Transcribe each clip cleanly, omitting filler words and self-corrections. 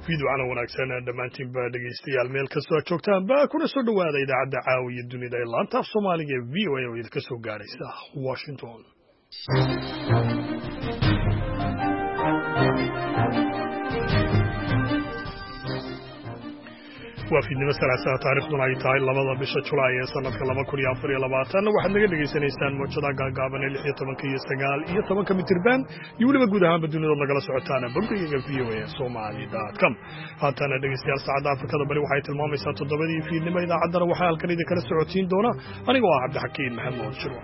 fiidwacana wanaagsan dhammaantiin baa dhegaystayaal meel kastoo aad joogtaan baa kuna soo dhowaada idaacadda caawiya dunida ee laanta af soomaaliga ee v o a oo idinka soo gaadhaysa washington waa fiidnimo salaasaa taariikhduna ay tahay 2 bisha Julaay ee sanadka 2024 waxaad naga dhageysanaysaan moojada gaagaaban ee 16 iyo 9 iyo 10 mitirban iyo waliba guud ahaan dunida nagala socotaan bogga voasomali.com haatana dhegeystayaal saacada Afrikada bari waxay tilmaamaysaa 7 fiidnimo idaacadda waxaa halkan idin kala socotiin doona anigoo ah Cabdixakiin Maxamuud Shirwa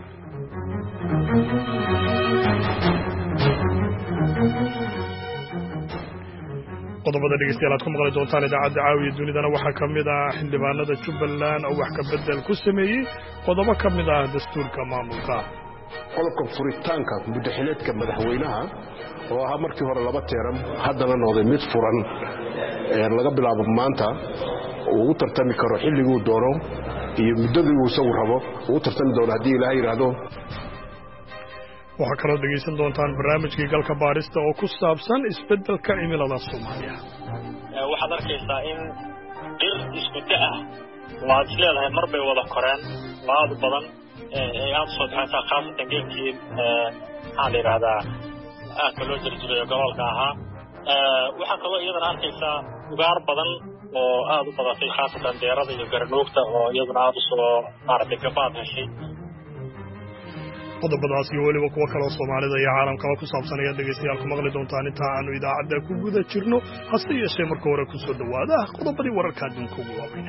qodobada dhegeystayaal aad ku maqli doontaan idaacadda caawiya dunidana waxaa ka mid ah xildhibaanada Jubbaland oo wax ka bedel ku sameeyay qodobo ka mid ah dastuurka maamulka qodobka furitaanka muddaxileedka madaxweynaha oo ah markii hore 2 teeram haddana noqday mid furan laga bilaabo maanta uu tartami karo xilliguu doono iyo muddadii uu soo rabo uu tartami doono haddii Ilaahay yiraahdo waxaa kaloo dhegeysan doontaan barnaamijkii galka baarista oo ku saabsan isbeddelka cimilada Soomaaliya waxaad arkaysaa in dhir isku daa waad leedahay mar bay wada koreen laad badan ee aad soo baxaysaa qaasatan geedkii aan yiraahdaa aad loo jirjiray gobolka ahaa waxaa kaloo iyadana arkaysaa ugaar badan oo aad u badatay qaasatan deerada iyo garnuugta oo iyadana aad u soo maartay gabaad heshay qodobadaas iyo weliba kuwa kale oo Soomaalida iyo caalamka ku saabsan ayaa dhegeystayaal ku maqli doontaan inta aanu idaacadda ku guda jirno hase yeeshee marka hore ku soo dhawaada qodobadii wararka adduunka ugu waaweyn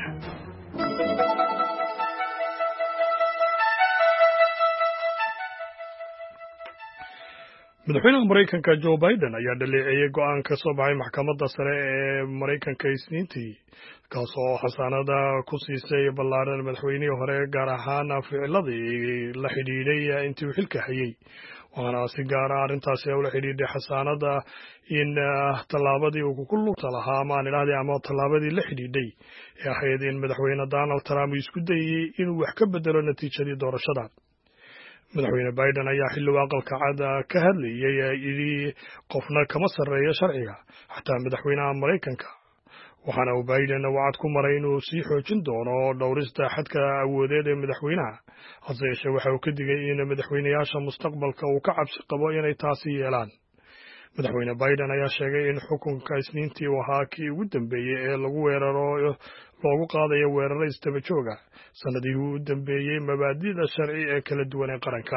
madaxweynaha Mareykanka Joe Biden ayaa dhaleeceeyay go'aan ka soo baxay maxkamadda sare ee Mareykanka Isniintii kaasoo xasaanada ku siisay ballaaran madaxweynihii hore gaar ahaan ficiladii la xidhiidhay intii uu xilka hayay waxaana si gaar ah arrintaasi ula xidhiidhay xasaanada in tallaabadii uu ku lugta lahaa ama tallaabadii la xidhiidhay ee ahayd in madaxweyne Donald Trump isku dayay inuu wax ka bedelo natiijadii doorashada madaxweyne Biden ayaa xilli aqalka cad ka hadlayay yiri qofna kama sareeyo sharciga xataa madaxweynaha Mareykanka waxaana uu Biden wacad ku maray inuu sii xoojin doono dhowrista xadka awoodeed ee madaxweynaha hase yeeshee waxa uu ka digay in madaxweynayaasha mustaqbalka uu ka cabsi qabo inay taasi yeelaan madaxweyne Biden ayaa sheegay in xukunka Isniintii uu ahaa kii ugu dambeeyay ee loogu qaadayo weeraro isdaba jooga sanadihii u dambeeyay mabaadi'da sharci ee kala duwan ee qaranka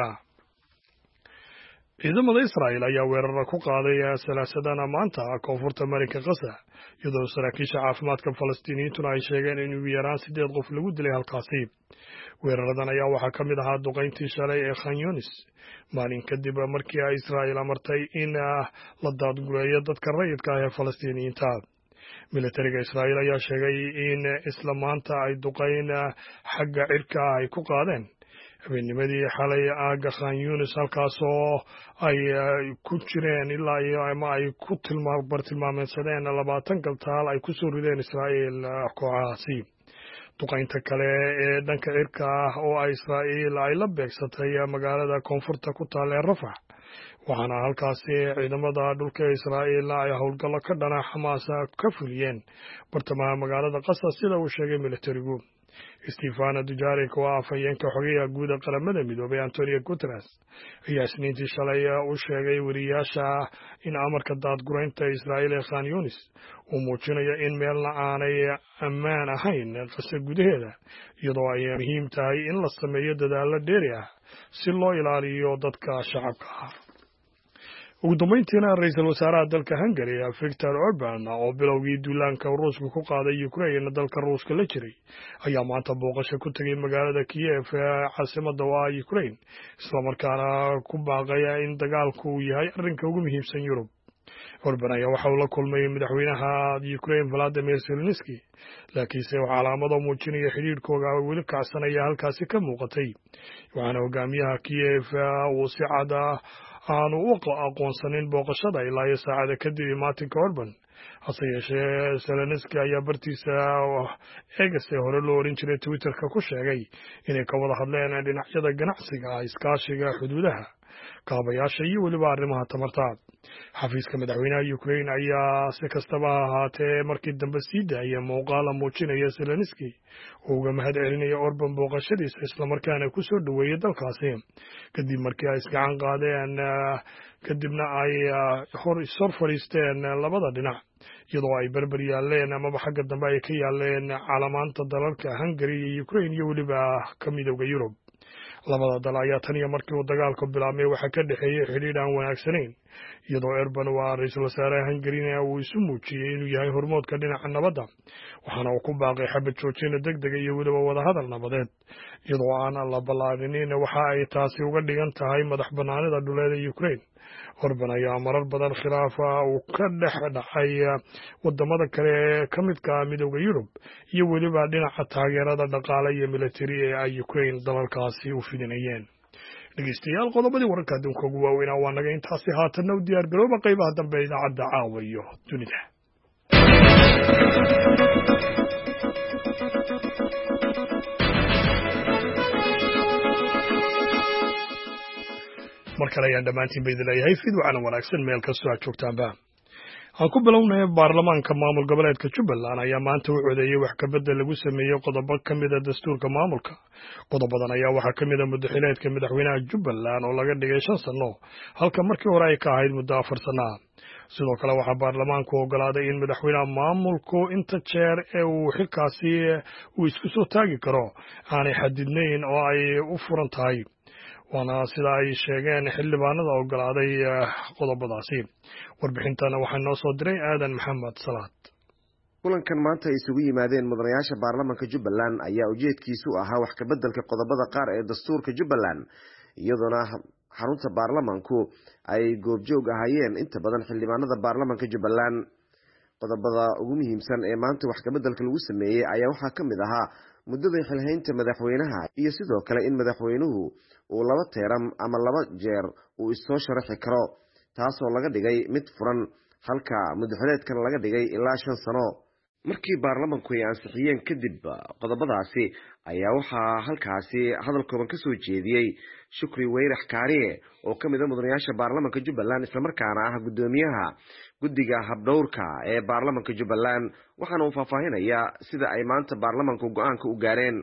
ciidamada Israa'iil ayaa weeraro ku qaaday salaasadana maanta koonfurta marinka Gaza iyadoo saraakiisha caafimaadka Falastiiniyiintuna ay sheegeen in ugu yaraan 8 qof lagu dilay halkaasi weeraradan ayaa waxaa ka mid ahaa duqeyntii shalay ee Khan Yunis maalin kadib markii ay Israa'iil amartay in la daadgureeyo dadka rayidka ah ee Falastiiniyiinta militariga Israa'iil ayaa sheegay in isla maanta ay duqeyn xagga cirka ay ku qaadeen habeennimadii xalay aaga Khan Yunis halkaasoo ay ku jireen ilaa iyo ama ay ku tilmaamaysadeen 20 galtaal ay ku soo rideen Israa'iil kooxahaasi duqeynta kale ee dhanka cirka ah oo Israa'iil ay la beegsatay magaalada koonfurta ku taal ee Rafah waxaana halkaasi ciidamada dhulka Israa'iil ay howlgallo ka dhana Xamaas ka fuliyeen bartamaha magaalada Gaza sida uu sheegay militarigu Stefan Dujarric oo afhayeenka xogeyaha guud ee qaramada midoobay Antonio Guterres ayaa Isniintii shalay u sheegay wariyaasha in amarka daadgureynta Israa'iil ee Khan Yunis uu muujinayo in meelna aanay ammaan ahayn Gaza gudaheeda iyadoo ay muhiim tahay in la sameeyo dadaalo dheeri ah si loo ilaaliyo dadka shacabka ah ugu dambeyntiina ra'iisul wasaaraha dalka Hungary Viktor Orban oo bilowgii duulaanka Ruushka ku qaaday Ukraine dalka Ruushka la jiray ayaa maanta booqasho ku tagay magaalada Kiev caasimadda Ukraine isla markaana ku baaqay in dagaalku uu yahay arrinka ugu muhiimsan Yurub Orban ayaa waxa uu la kulmay madaxweynaha Ukraine Volodymyr Zelensky laakiinse waxa calaamado muujinaya xiriirkooda weli kacsanaya halkaasi ka muuqatay waxaana hogaamiyaha Kiev uu si cad aanu u aqoonsanin booqashada ilaa iyo saacada kadib maatinka Orban hase yeeshee Zelensky ayaa bartiisa X hore loo oran jiray Twitterka ku sheegay inay ka wada hadleen dhinacyada ganacsiga iskaashiga xuduudaha kaabayaasha iyo weliba arrimaha tamarta. xafiiska madaxweynaha Ukraine ayaa si kastaba ha ahaatee markii dambe sii daayay muuqaal muujinaya Zelensky oo uga mahad celinaya Orban booqashadiisa islamarkaana ku soo dhaweeyay dalkaasi kadib markii ay isgacan qaadeen kadibna ay hor fadhiisteen labada dhinac iyadoo ay berber yaaleen amaba xagga dambe ay ka yaaleen calaamaanta dalalka Hungary iyo Ukraine iyo weliba ka midowga Yurub. labada dal ayaa tan iyo markii uu dagaalku bilaabmay waxa ka dhaxeeyay xiriir aan wanaagsanayn iyadoo Orban waa ra'iisul wasaaraha Hungary uu isu muujiyay inuu yahay hormoodka dhinaca nabadda waxaana uu ku baaqay xabad joojin degdeg iyo weliba wadahadal nabadeed iyadoo aan la ballaarin waxa ay taasi uga dhigan tahay madax bannaanida dhuleed ee Ukraine. Orban ayaa marar badan khilaaf uu ka dhex dhacay wadamada kale ee ka midka midowga Yurub iyo weliba dhinaca taageerada dhaqaale iyo military ee ay Ukraine dalalkaasi u fidinayeen. dhegeystayaal qodobadii wararka adduunka ugu waaweyn waa naga intaasi haatanna u diyaar garooba qaybaha dambe idaacadda caawa iyo dunida. markale ayaan dhammaantiin ba idin leeyahay fid waxaana wanaagsan meel kastoo aad joogtaanba. aan ku bilownay baarlamaanka maamul goboleedka Jubbaland ayaa maanta u codeeyay wax ka bedel lagu sameeyay qodobo ka mid ah dastuurka maamulka. qodobadan ayaa waxaa ka mid ah muddaxileedka madaxweynaha Jubbaland oo laga dhigay 5 sano halka markii hore ay ka ahayd muddo 4 sano. sidoo kale waxaa baarlamaanku ogolaaday in madaxweynaha maamulku inta jeer ee uu xilkaasi uu isku soo taagi karo aanay xadidnayn oo ay u furan tahay waana sida ay sheegeen xildhibaanada ogolaaday qodobadaasi. warbixintana waxaa noo soo diray aadan maxamed salaad. kulankan maanta ay isugu yimaadeen mudanayaasha baarlamaanka Jubbaland ayaa ujeedkiisu ahaa wax ka beddelka qodobada qaar ee dastuurka Jubbaland iyadoona xarunta baarlamaanku ay goobjoog ahaayeen inta badan xildhibaanada baarlamaanka Jubbaland. qodobada ugu muhiimsan ee maanta wax ka beddelka lagu sameeyay ayaa waxaa ka mid ahaa muddada xilhaynta madaxweynaha iyo sidoo kale in madaxweynuhu uu 2 teeram ama 2 jeer uu isoo sharaxi karo taasoo laga dhigay mid furan halka muddaxileedkan laga dhigay ilaa 5 sano. markii baarlamaanku ay ansixiyeen kadib qodobadaasi ayaa waxaa halkaasi hadal kooban ka soo jeediyey Shukri Weyrax Kaariye oo ka mid ah mudanayaasha baarlamaanka Jubbaland isla markaana ah gudoomiyaha guddiga habdhowrka ee baarlamaanka Jubbaland waxaana uu faahfaahinayaa sida ay maanta baarlamaanku go'aanka u gaareen.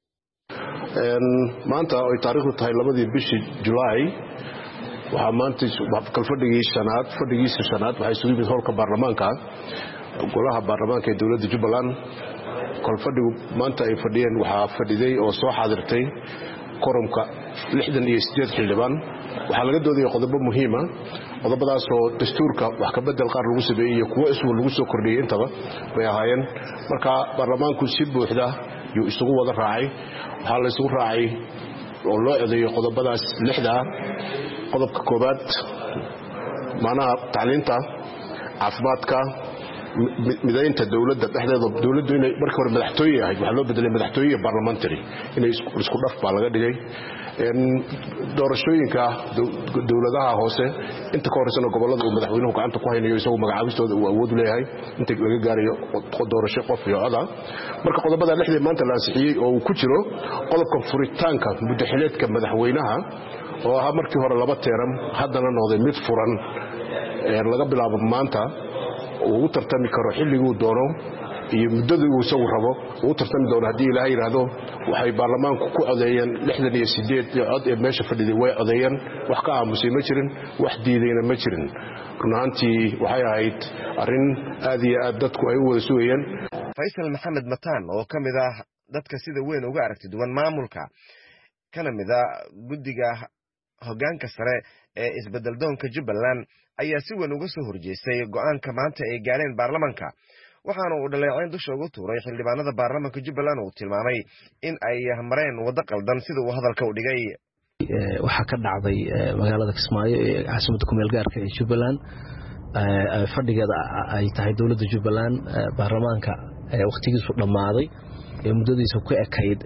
maanta ay taariikhdu tahay 2 bishii July waxaa maanta fadhigiisa shanaad waxay isugu yimid howlka baarlamaanka golaha baarlamaanka ee dowladda Jubbaland. fadhigu maanta ay fadhiyeen waxaa fadhiday oo soo xaadirtay koromka 68 xildhibaan. waxaa laga doodayay qodobo muhiim ah qodobadaas oo dastuurka wax ka bedel qaar lagu sameeyay iyo kuwa isku lagu soo kordhiyay intaba way ahaayeen. marka baarlamaanku si buuxda uu isugu wada raacay waxaa la isugu raacay oo loo codeeyay qodobadaas 6 ah. qodobka koobaad maanaha tacliinta caafimaadka midaynta dawladda dhexdeeda dawladdu inay markii hore madaxtooye ahayd waxa loo bedelay madaxtooye parliamentary inay isku dhaf baa laga dhigay. doorashooyinka dawladaha hoose inta ka horeysana gobolada uu madaxweynuhu gacanta ku haynayo isagoo magacaabistooda uu awood u leeyahay inta laga gaarayo doorasho qof iyo cod ah. marka qodobada 6 maanta la ansixiyay oo uu ku jiro qodobka furitaanka muddaxileedka madaxweynaha oo ahaa markii hore 2 teeram haddana noqday mid furan laga bilaabo maanta uu tartami karo xilliguu doono iyo muddadii uu isagu rabo uu tartami doono haddii ilaahay yiraahdo. waxay baarlamaanku ku codeeyeen 68 cod ee meesha fadhiday way codeeyeen wax ka aamusay ma jirin wax diidayna ma jirin. runaantii waxay ahayd arrin aad iyo aad dadku ay u wada sugayeen. Faysal Maxamed Mataan oo ka mid ah dadka sida weyn uga aragti duwan maamulka kana mid ah guddiga hoggaanka sare ee isbeddeldoonka Jubbaland ayaa si weyn uga soo horjeestay go'aanka maanta ay gaareen baarlamaanka waxaana uu dhaleeceyn dusha ugu tuuray xildhibaanada baarlamaanka Jubbaland oo tilmaamay in ay mareen wada qaldan sida uu hadalka u dhigay. waxaa ka dhacday magaalada Kismaayo ee caasimadda ku meel gaarka ee Jubbaland fadhigeeda ay tahay dawladda Jubbaland baarlamaanka waqtigiisu dhamaaday ee muddadiisa ku ekayd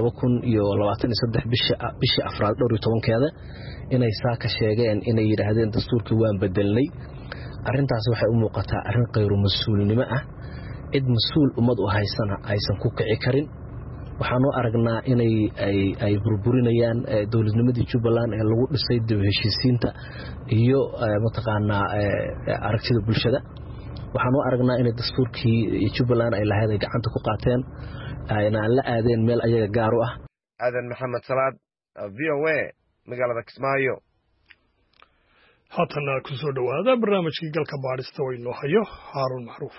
2023 bishii afraad 12keeda inay saaka sheegeen inay yiraahdeen dastuurkii waan bedelnay. arintaas waxay u muuqataa arin qayru mas'uulnimo ah cid mas'uul ummad u haysana aysan ku kici karin waxaanu aragnaa inay ay burburinayaan dowladnimadii Jubbaland ee lagu dhisay dib heshiisiinta iyo mataqaanaa aragtida bulshada waxaanu aragnaa in dastuurkii Jubbaland ay lahayd ay gacanta ku qaateen ayna la aadeen meel ayaga gaar u ah aadan maxamed salaad VOA magaalada Kismaayo haatan ku soo dhawaada barnaamijkii galka baadhista oo inoo hayo Haarun Macruuf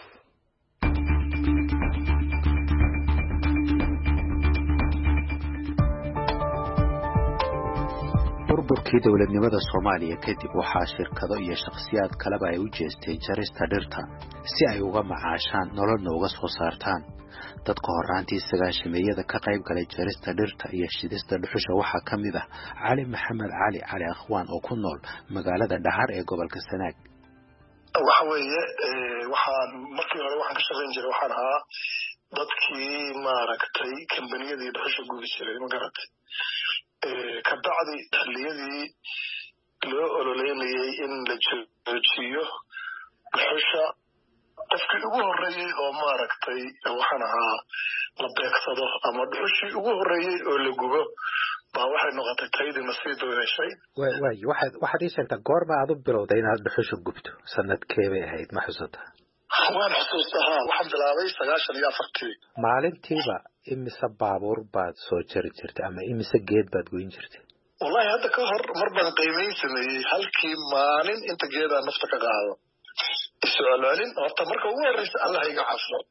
burburkii dowladnimada Soomaaliya kadib waxaa shirkado iyo shakhsiyaad kaleba ay u jeesteen jarista dhirta si ay uga macaashaan nololna uga soo saartaan dadka horaantii sagaashameeyada ka qayb galay jarista dhirta iyo shidista dhuxusha waxaa ka mid ah Cali Maxamed Cali Akhwaan oo ku nool magaalada Dhahar ee gobolka Sanaag waxa weeye waxaan markii hore waxaan ka shaqeyn jiray waxaan ahaa dadkii maaragtay kambaniyadii dhuxusha gubi jiray magaratay ka bacdi xilliyadii loo ololeynayay in la joojiyo dhuxusha qofkii ugu horreeyey oo maaragtay waxaan ahaa la beegsado ama dhuxushii ugu horreeyey oo la gubo baa waxay noqotay taydii nasiib u heshay waxaad ii sheegtaa goorma aad u bilowday inaad dhuxusha gubto sanadkee bay ahayd ma xusuutaa waan xusuustaa waxaan bilaabay 94 maalintiiba imise baabuur baad soo jari jirtay ama imise geed baad goyn jirtay wallahi hadda ka hor mar baan qiimeyn sameeyey halkii maalin inta geedaa nafta ka qaado isocaalin horta marka ugu horreysa Allah iga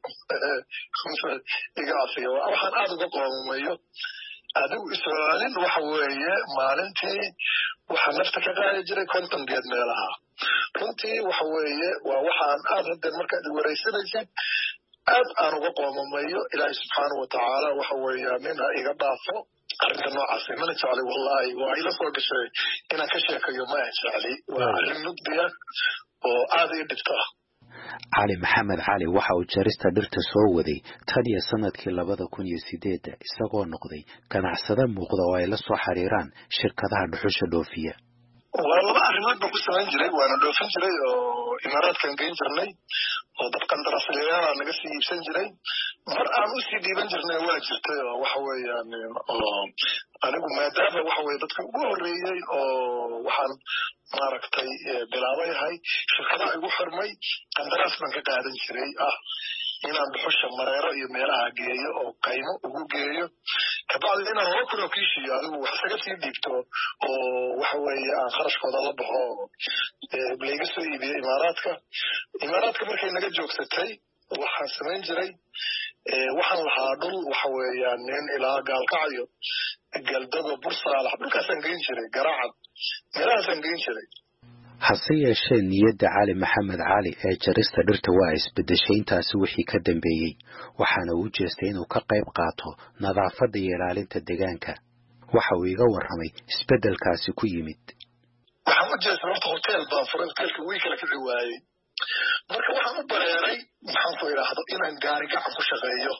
cafiyo waxaan aad uga qoomayo adigu isocaalin waxa weeye maalintii waxaa nafta ka qaadi jiray 50 geed meelaha runtii waxa weeye waa waxaan aad hadda markaad wareysanaysid aad aan uga qoomamayo ilaahay subxaanahu watacaala waxa weeye nin iga dhaafo arrinta noocaas mana jeclay wallahi waa ila soo gashay inaan ka sheekayo ma jeclay waa arrin mugdiya oo aad ii dhibta Cali Maxamed Cali waxa uu jarista dhirta soo waday tan iyo sanadkii 2008 isagoo noqday ganacsade muuqda oo ay la soo xiriiraan shirkadaha dhuxusha dhoofiya waa laba arrimood baan ku samayn jiray waana dhoofin jiray oo imaaraadkan geyn jirnay oo dad qandaraaslayaal naga sii iibsan jiray mar aan u sii dhiiban jirnay waa jirtay oo waxa weeyaan oo anigu maadaama waxa weeye dadka ugu horreeyey oo waxaan maaragtay bilaabayahay shirkadaha igu xirmay qandaraas baan ka qaadan jiray inaan dhuxusha mareero iyo meelaha geeyo oo qaymo ugu geeyo kabacdi inaan 2 kun oo kiishiyo adigu wax isaga sii dhiibto oo waxa weeye aan kharashkooda la baxo layga soo iibiyey imaaraadka markay naga joogsatay waxaan samayn jiray waxaan lahaa dhul waxa weeyaan nin ilaa gaalkacayo galdago bursaalax dhulkaasaan geyn jiray garaacad meelahaasaan geyn jiray hase yeeshee niyadda Cali Maxamed Cali ee jarista dhirta waa isbedeshay intaasi wixii ka dambeeyey waxaana uu jeestay inuu ka qayb qaato nadaafadda iyo ilaalinta deegaanka waxa uu iga warramay isbedelkaasi ku yimid waxaan u jeestay horta hotel baan furay hotelka way kala kici waayey marka waxaan u bareeray maxaan ku idhaahdo inaan gaari gacan ku shaqeeyo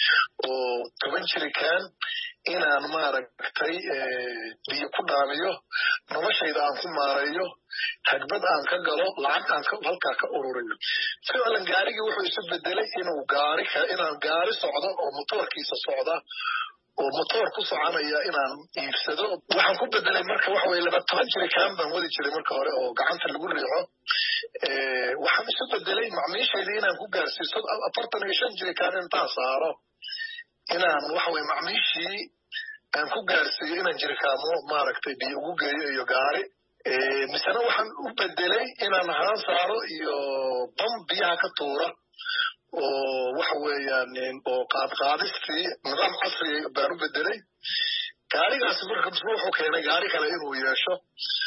oo 10 jirikaan inaan maaragtay biyo ku dhaamiyo noloshayda aan ku maareeyo hagbad aan ka galo lacag aan halkaa ka ururiyo ficlan gaarigii wuxuu isu bedelay inaan gaari socdo oo motoorkiisa socda oo motoor ku soconaya inaan iibsado waxaan ku bedelay marka waxa weeye 12 jirikaan baan wadi jiray marka hore oo gacanta lagu riixo waxaan isu bedelay macmiishayda inaan ku gaarsiiso 45 jirikaan intaan saaro inaan waxa weeye macmiishii aan ku gaarsiiyo inaan jirikaamo maaragtay biyo ugu geeyo iyo gaari misana waxaan u bedelay inaan haan saaro iyo bam biyaha ka tuura oo waxa weeyaan oo qaadqaadistii nidaam casri baan u bedelay gaarigaas marka wuxuu keenay gaari kale inuu yeesho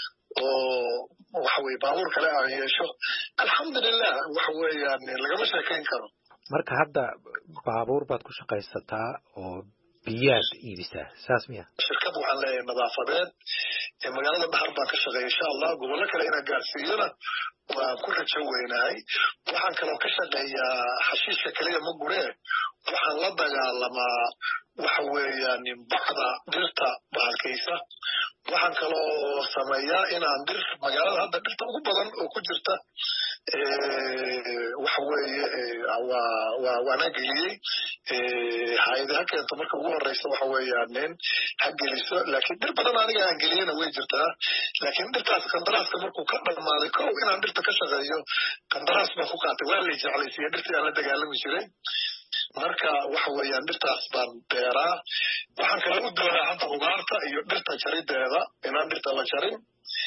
oo waxa weeye baabuur kale aan yeesho alxamdulillah waxa weeyaan lagama sheekayn karo marka hadda baabuur baad ku shaqaysataa oo biyaad iibisaa saas miya shirkad waxaan leeyahay nadaafadeed magaalada Dhahar baan ka shaqeeyaa insha Allah gobollo kale inaan gaarsiiyana waan ku rajo weynahay waxaan kaloo ka shaqeeyaa xashiishka kaliya ma guree waxaan la dagaalamaa waxa weeyaan bacda dhirta bahalkaysa waxaan kaloo sameeyaa inaan dhir magaalada hadda dhirta ugu badan oo ku jirta waxa weeye waana geliyey hay'adaha keento marka ugu horeysa waxa weeyaan nin ha geliso laakiin dhir badan aniga aan geliyena way jirtaa laakiin dhirtaas qandaraaska markuu ka dhamaaday kow inaan dhirta ka shaqeeyo qandaraas baan ku qaatay waa la jeclaysiiyey dhirtii aan la dagaalami jiray marka waxa weeyaan dhirtaas baan beeraa waxaan kale u dooraa hadda ugaarta iyo dhirta jarideeda inaan dhirta la jarin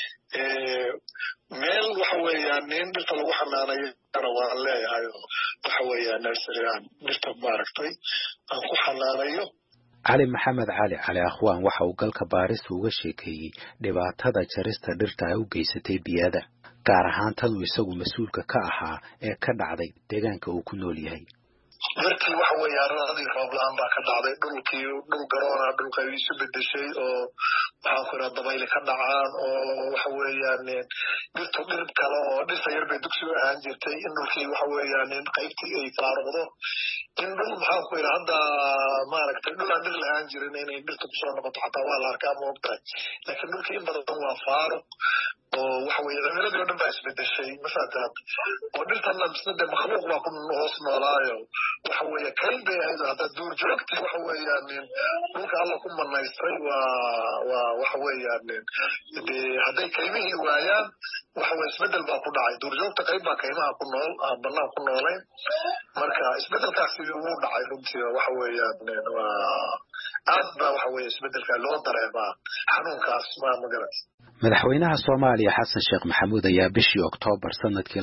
meel waxa weeyaan nin dhirta lagu xanaanayana waan leeyahay waxa weeyaan nursery aan dhirta maaragtay aan ku xanaanayo cali maxamed cali akhwaan waxa uu galka baarista uga sheekeeyey dhibaatada jarista dhirta ay u geysatay biyada gaar ahaan tan uu isagu mas-uulka ka ahaa ee ka dhacday deegaanka uu ku nool yahay markii waxa weeyaan radii roob la-aan baa ka dhacday dhul garoona dhulka isu bedeshay oo waxaan ku iraa dabayli ka dhacaan oo waxa weeyaan dhirtu dhir kale oo dhirta yar bay dugsi u ahaan jirtay in dhulkii waxa weeyaan qaybtii ay faaruqdo in dhul maxaan ku iraa hadda maaragtay dhul aan dhir la-aan jirin inay dhirtu kusoo noqoto xataa waa la arkaa ma ogtahay laakiin dhulkii in badan waa faaruq oo waxa weeye cimiladii oo dhan baa isbedeshay mafaataad oo dhirtana misna dee makhluuq baa ku hoos noolaayo waxa weeye kayn bay ahayd hadda duurjoogtii waxa weeyaan dhulka alla ku manaystay waa waxa weeyaan dee hadday kaymihii waayaan waxa weye isbedel baa ku dhacay duurjoogta qayb baa kaymaha ku nool aan banaan ku noolayn marka isbedelkaasi wuu dhacay runtii waxa weeyaan waa aad baa waxa weeye isbedelka loo dareemaa xanuunkaas magarat madaxweynaha Soomaaliya Xasan Sheekh Maxamuud ayaa bishii Oktoobar sanadkii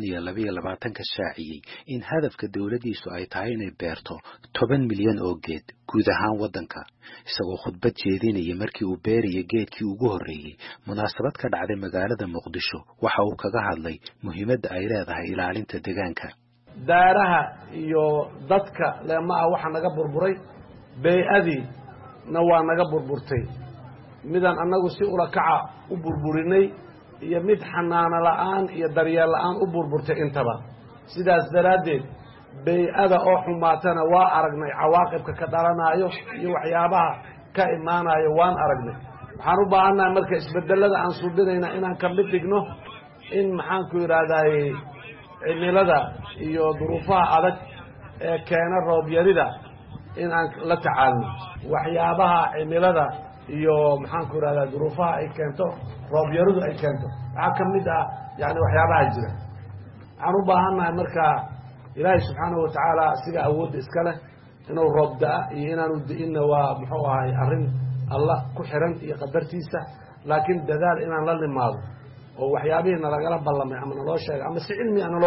2022 shaaciyay in hadafka dawladdiisu ay tahay inay beerto 10 milyan oo geed guud ahaan wadanka isagoo khudbad jeedinaya markii uu beeriyay geedkii ugu horeeyay munaasabad ka dhacday magaalada Muqdisho waxa uu kaga hadlay muhiimadda ay leedahay ilaalinta deegaanka daaraha iyo dadka leemaa waxa naga burburay bay'adii na waa naga burburtay midaan annagu si ula kaca u burburinay iyo mid xanaano la'aan iyo daryeel la'aan u burburtay intaba sidaas daraaddeed bay'ada oo xumaatana waa aragnay cawaaqibka ka dhalanayo iyo waxyaabaha ka imaanayo waan aragnay waxaan u baahannahay marka isbedelada aan suubinayna inaan ka mid dhigno in maxaan ku yidhaahdaay cimilada iyo duruufaha adag ee keena roob yarida in aan la tacaalno waxyaabaha cimilada iyo maxaan ku yiraahdaa duruufaha ay keento roob yaridu ay keento waxa kamid ah yani waxyaabaha jira aan u baahannahay marka ilaahay subxaanahu wa tacaala sida awoodda iska leh inuu roob da'a iyo inaanu di'inna waa muxuu ahay arrin alla ku xiran iyo qadartiisa laakiin dadaal inaan la nimaado oo waxyaabihii nalagala ballamay ama naloo sheegay ama si cilmi ah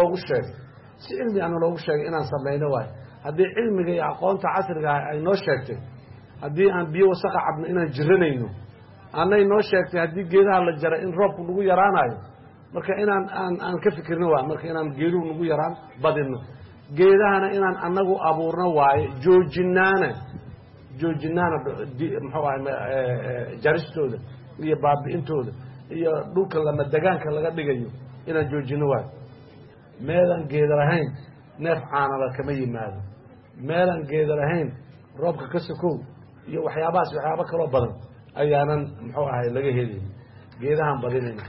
naloogu sheegay inaan samayno waayo haddii cilmiga iyo aqoonta casriga ah ay noo sheegtay haddii aan biyo wasaqa cabno inaan jiranayno aanay noo sheegtay haddii geedaha la jara in roobku nagu yaraanayo marka inaan aan ka fikirno waa marka inaan geeduhu nagu yaraan badino geedahana inaan annagu abuurno waaye joojinaana muxuu ahay jaristooda iyo baabi'intooda iyo dhulka lama degaanka laga dhigayo inaan joojino waayo meelaan geeda lahayn neef caanala kama yimaado meelaan geeda lahayn roobka ka sokow iyo waxyaabahaas waxyaabo kaloo badan ayaanan muxuu ahay laga helin geedahan badinayna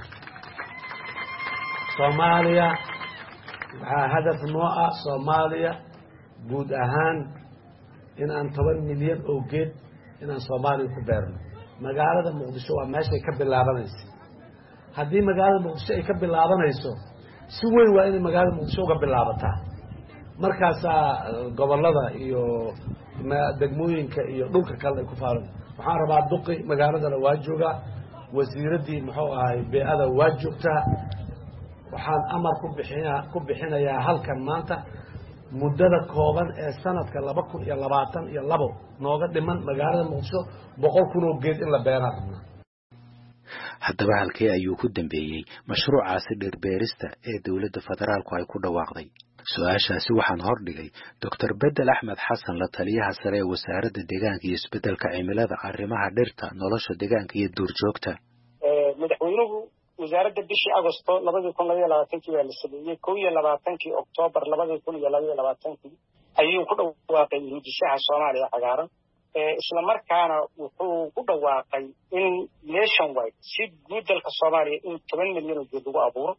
Soomaaliya waxaa hadaf noo ah Soomaaliya guud ahaan in aan 10 milyan oo geed inaan Soomaaliya ku beerno magaalada Muqdisho waa meesha ay ka bilaabanayso haddii magaalada Muqdisho ay ka bilaabanayso si weyn waa in magaalada Muqdisho uga bilaabataa markaas gobolada iyo degmooyinka iyo dhulka kale ay ku faaran waxaan rabaa duqi magaaladana waa joogaa wasiiradii muxuu ahay bee'ada waa joogtaa waxaan amar ku bixinayaa halkan maanta muddada kooban ee sanadka 2022 nooga dhiman magaalada Muqdisho 100,000 oo geed in la beeraa haddaba halkee ayuu ku dambeeyay mashruucaasi dhir beerista ee dawladda federaalku ay ku dhawaaqday su'aashaasi waxaan hordhigay Dr. Bedel Ahmed Xasan la taliyaha sare ee wasaaradda deegaanka iyo isbedelka cimilada arrimaha dhirta nolosha deegaanka iyo duurjoogta madaxweynuhu wasaaradda bishii Agoosto 2022 waa la sameeyay 22 Oktoobar 2022 ayuu ku dhawaaqay hiddaha Soomaaliya cagaaran isla markaana wuxuu ku dhawaaqay in nationwide si guud dalka Soomaaliya in 10 milyan oo geed lagu abuuro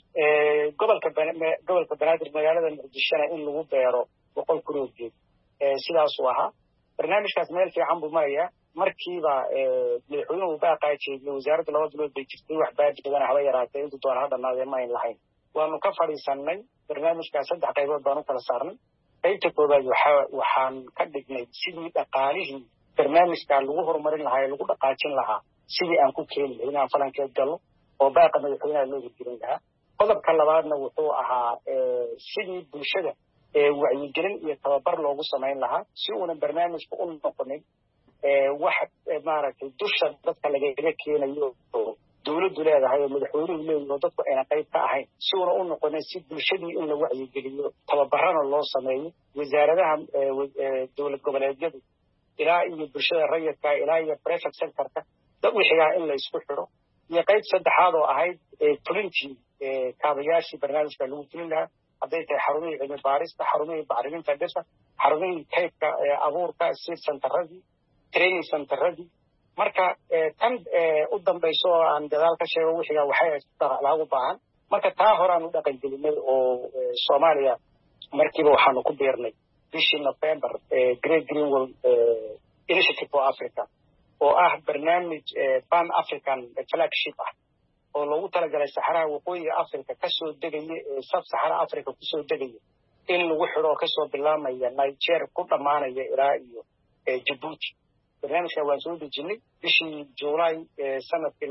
gobolka banaadir magaalada muqdishona in lagu beero 100 kun oo geed sidaasuu ahaa barnaamijkaas meel fiican buu marayaa markiiba madaxweynuhu baaqaa jeediyey wasaaradda 2 bilood bay jirtay wax baadi badan haba yaraatee inta doona ha dhamaadee ma ayn lahayn waanu ka fadhiisannay barnaamijkaas 3 qaybood baan u kala saarnay qaybta koowaad waxaan ka dhignay sidii dhaqaalihii barnaamijka lagu horumarin lahaa ee lagu dhaqaajin lahaa sidii aan ku keeni lahayn inaan falankeed galno oo baaqa madaxweynaha loo hirgelin lahaa qodobka labaadna wuxuu ahaa sidii bulshada wacyigelin iyo tababar loogu samayn lahaa si uuna barnaamijka u noqonin wax maaragtay dusha dadka lagaga keenayo oo dawladdu leedahay oo madaxweynuhu leeyahay oo dadku ayna qayb ka ahayn si uuna u noqonin si bulshadii in la wacyigeliyo tababarana loo sameeyo wasaaradaha dowlad goboleedyadu ilaa iyo bulshada rayidka ilaa iyo private sectorka dad wixigaa in la isku xidho iyo qayb saddexaad oo ahayd fulintii kaabayaashii barnaamijka lagu fulin lahaa hadday tahay xarumihii cilmi baarista xarumihii bacriminta dhirta xarumihii kaydka abuurka seed centeradii training centeradii marka tan u dambayso oo aan gadaal ka sheego wixigaa waxay laagu baahan marka taa horaan u dhaqan gelinay oo Soomaaliya markiiba waxaanu ku beernay bishii November Great Greenwell Initiative for Africa oo ah barnaamij Pan African flagship ah oo loogu talagalay saxaraha waqooyiga Afrika ka soo degaya sub-Sahara Afrika ku soo degaya in lagu xiro ka soo bilaamaya Niger ku dhamaanaya ilaa iyo Djibouti barnaamijka waan soo dejinay bishii July sanadkii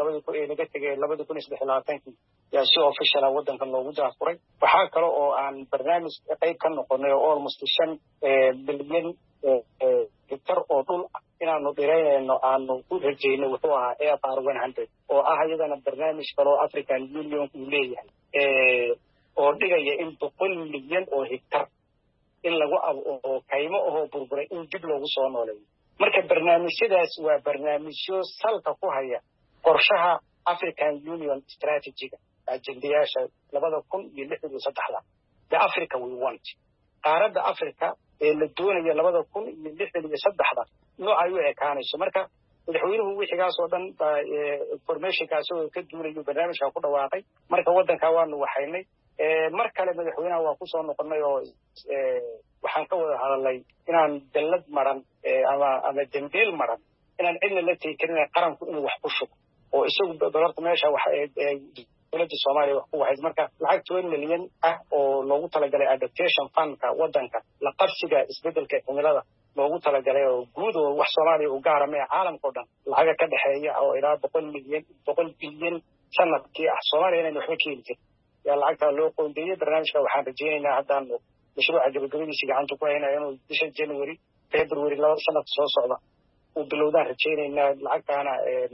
2023 yaa si official ah wadanka loogu daafuray waxaa kale oo aan barnaamij qayb ka noqonay oo almost 5 bilyan hektar oo dhul inaanu dhiraynayno aanu u rajaynay wuxuu ahaa AFR 100 oo ah iyadana barnaamij kale oo African Union uu leeyahay oo dhigaya in 100 milyan oo hektar in lagu oo kaymo oo burburay in dib loogu soo nooleeyo marka barnaamijyadaas waa barnaamijyo salka ku haya qorshaha African Union strategy ajendayaasha 2063 the Africa we want qaaradda Africa ee la doonayo 2063 noocaay u ekaanayso marka madaxweynuhu wixigaas oo dhan informationkaas oo ka duulayo barnaamijka ku dhawaaqay marka wadanka waanu waxaynay mar kale madaxweynaha waa ku soo noqonay oo waxaan ka wada hadalay inaan dallad maran ama dambiil maran inaan cidna la teekin qaranku inuu wax ku shubo oo isagu dolarka meesha wax dowladda Soomaaliya wax ku wahayd marka lacag 20 milyan ah oo loogu talagalay adaptation fundka wadanka la qabsiga isbedelka cimilada loogu talagalay oo guud oo wax Soomaaliya u gaar ah caalamka oo dhan lacag ka dhaxeeya oo ilaa 100 bilyan sanadkii ah Soomaaliya inay wax ka keento yaa lacagta loo qoondeeyay barnaamijka waxaan rajaynaynaa haddaan mashruuca gabagabadiisa gacanta ku haynayo inuu bisha January February sanadka soo socda uu bilowdaan rajaynaynaa lacagtaana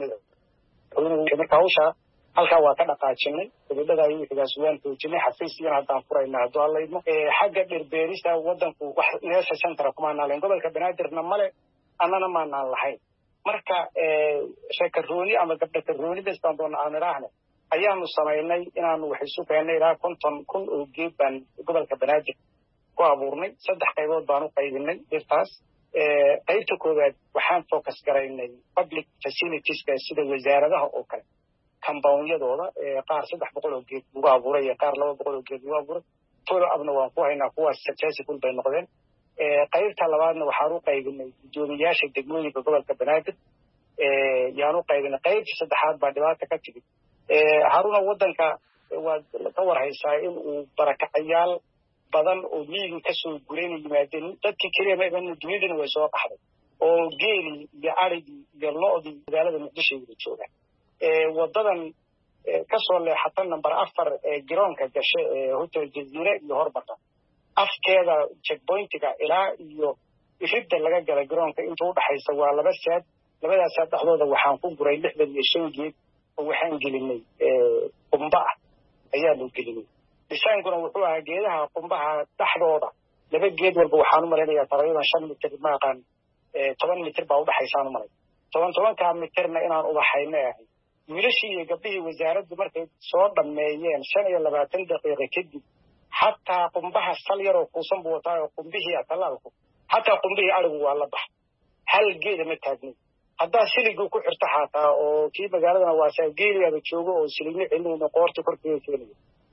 marka hawsha halka waa ka dhaqaajinay gabadhada ay wixigaas waan joojinay xafiisyada haddaan furayna hadduu alla idmo xagga dhirbeerista wadanku wax neesa center kuma naaleen gobolka banaadirna male annana ma naan lahayn marka shakarooni ama gabdha karooni bastaan doona aan iraahne ayaanu samaynay inaanu wax isu keenay ilaa 50 kun oo geed baan gobolka banaadir ku abuurnay 3 qaybood baan u qaybinay dhirtaas qaybta koowaad waxaan focus garaynay public facilities sida wasaaradaha oo kale compound-yadooda qaar 300 oo geed lagu abuuray qaar 200 oo geed lagu abuuray follow up-na waan ku haynaa kuwaas successful bay noqdeen qaybta labaadna waxaan u qaybinay guddoomiyaasha degmooyinka gobolka banaadir yaanu qaybinay qaybta saddexaad baa dhibaato ka timid haruna wadanka waa ka warhaysaa in uu barakacayaal badan oo miyiga ka soo gureynay yimaadeen dadkii kaliya ma iman dunidana way soo qaxday oo geeli iyo arigii iyo lo'dii magaalada muqdisho ay joogaan wadadan ka soo leexata number 4 garoonka gashay hotel Jazeera iyo Hormarka afkeeda checkpointiga ilaa iyo ifida laga galay garoonka inta u dhaxaysa waa 2 saad labadaas saad dhaxdooda waxaan ku guray 65 geed oo waxaan gelinay qumba ayaa loo gelinay dhisaankuna wuxuu ahaa geedaha qumbaha dhaxdooda 2 geed walba waxaan u maleynayaa taqriiban 5 mitir ma aqaan 10 mitir baa u dhaxaysaan u malay 10 mitirna inaan u dhaxaynay wiilashii iyo gabdhihii wasaaraddu markay soo dhameeyeen 25 daqiiqo kadib hatta qumbaha sal yar oo kuusan buu wataa oo qumbihii talaalku hatta qumbihii arigu waa la bax hal geed ma taagnin haddaa siligu ku xirta xataa oo kii magaaladana waa saa geeliyaaba joogo oo siligna celinayna qoorta korkeeda keenaya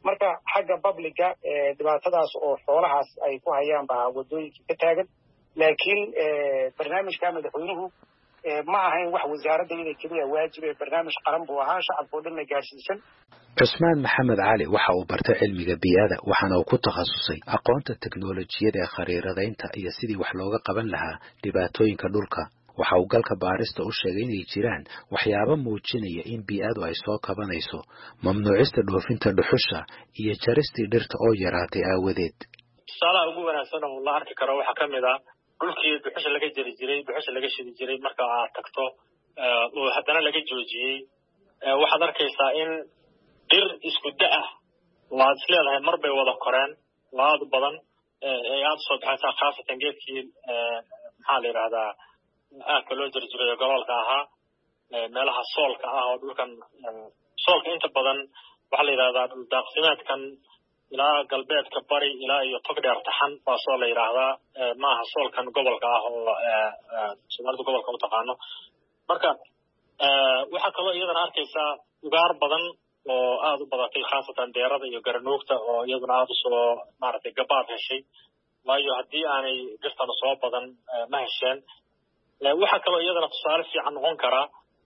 marka xagga publica dhibaatadaas oo xoolahaas ay ku hayaan baa wadooyinkii ka taagan laakiin barnaamijka madaxweynuhu ma ahayn wax wasaaradda inay keliya waajib ee barnaamij qaran buu ahaa shacabka oo dhan la gaarsiisan. Cusmaan Maxamed Cali waxa uu bartay cilmiga biyada waxaana uu ku takhasusay aqoonta teknoolajiyada ee khariiradaynta iyo sidii wax looga qaban lahaa dhibaatooyinka dhulka. waxa uu galka baarista u sheegay inay jiraan waxyaabo muujinaya in biyadu ay soo kabanayso mamnuucista dhoofinta dhuxusha iyo jaristii dhirta oo yaraatay aawadeed. tusaalaha ugu wanaagsan oo la arki karo waxaa ka mid ah dhulkii dhuxusha laga jari jiray dhuxusha laga shidi jiray marka aad tagto oo haddana laga joojiyey waxaad arkaysaa in dhir isku da' waad isleedahay mar bay wada koreen laad badan ee aad soo baxaysaa khaasatan geedkii maxaa la yidhahdaa aadka loo jari jiray gobolka ahaa meelaha soolka ah oo dhulkan soolka inta badan waxaa la yidhahdaa dhul daaqsimeedkan ilaa galbeedka bari ilaa iyo tog dheer taxan baa soo la yidhaahdaa maaha soolkan gobolka ah oo soomaalida gobolka u taqaano marka waxaa kaloo iyadana arkaysaa ugaar badan oo aada u badatay khaasatan deerada iyo garanuugta oo iyaduna aada usoo maaragtay gabaad heshay waayo haddii aanay dhirtana soo badan ma hesheen waxaa kaloo iyadana tusaale fiican noqon karaa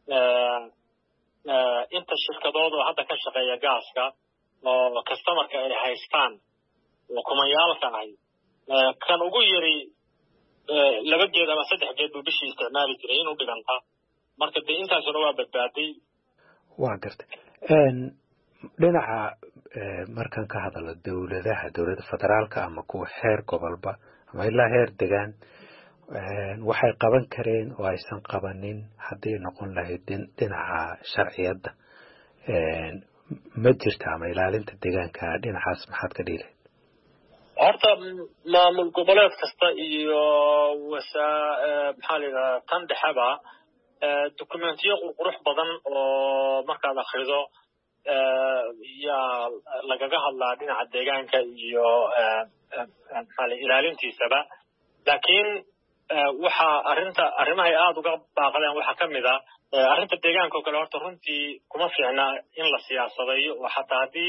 inta shirkadood oo hadda ka shaqeeya gaaska oo customerka ay haystaan oo kumayaalka ahi kan ugu yari 2 geed ama 3 geed buu bishii isticmaali jiray inuu dhiganta marka dee intaasuna waa badbaaday. waa gartay dhinaca markaan ka hadalo dowladda federaalka ama kuwa heer gobolba ama ilaa heer degaan waxay qaban kareen oo aysan qabanin haddii noqon lahayd dhinaca sharciyadda ma jirta ama ilaalinta deegaanka dhinacaas maxaad ka dhihi lahayd? horta maamul goboleed kasta iyo maxaa la yidhahdaa tan dhexeba dokumentiyo qurqurux badan oo markaad akhrido yaa lagaga hadlaa dhinaca deegaanka iyo ilaalintiisaba laakiin waxa arrimahay aada uga baaqdeen waxaa ka mid ah arrinta deegaanka oo kale horta runtii kuma fiicna in la siyaasadayo oo xataa haddii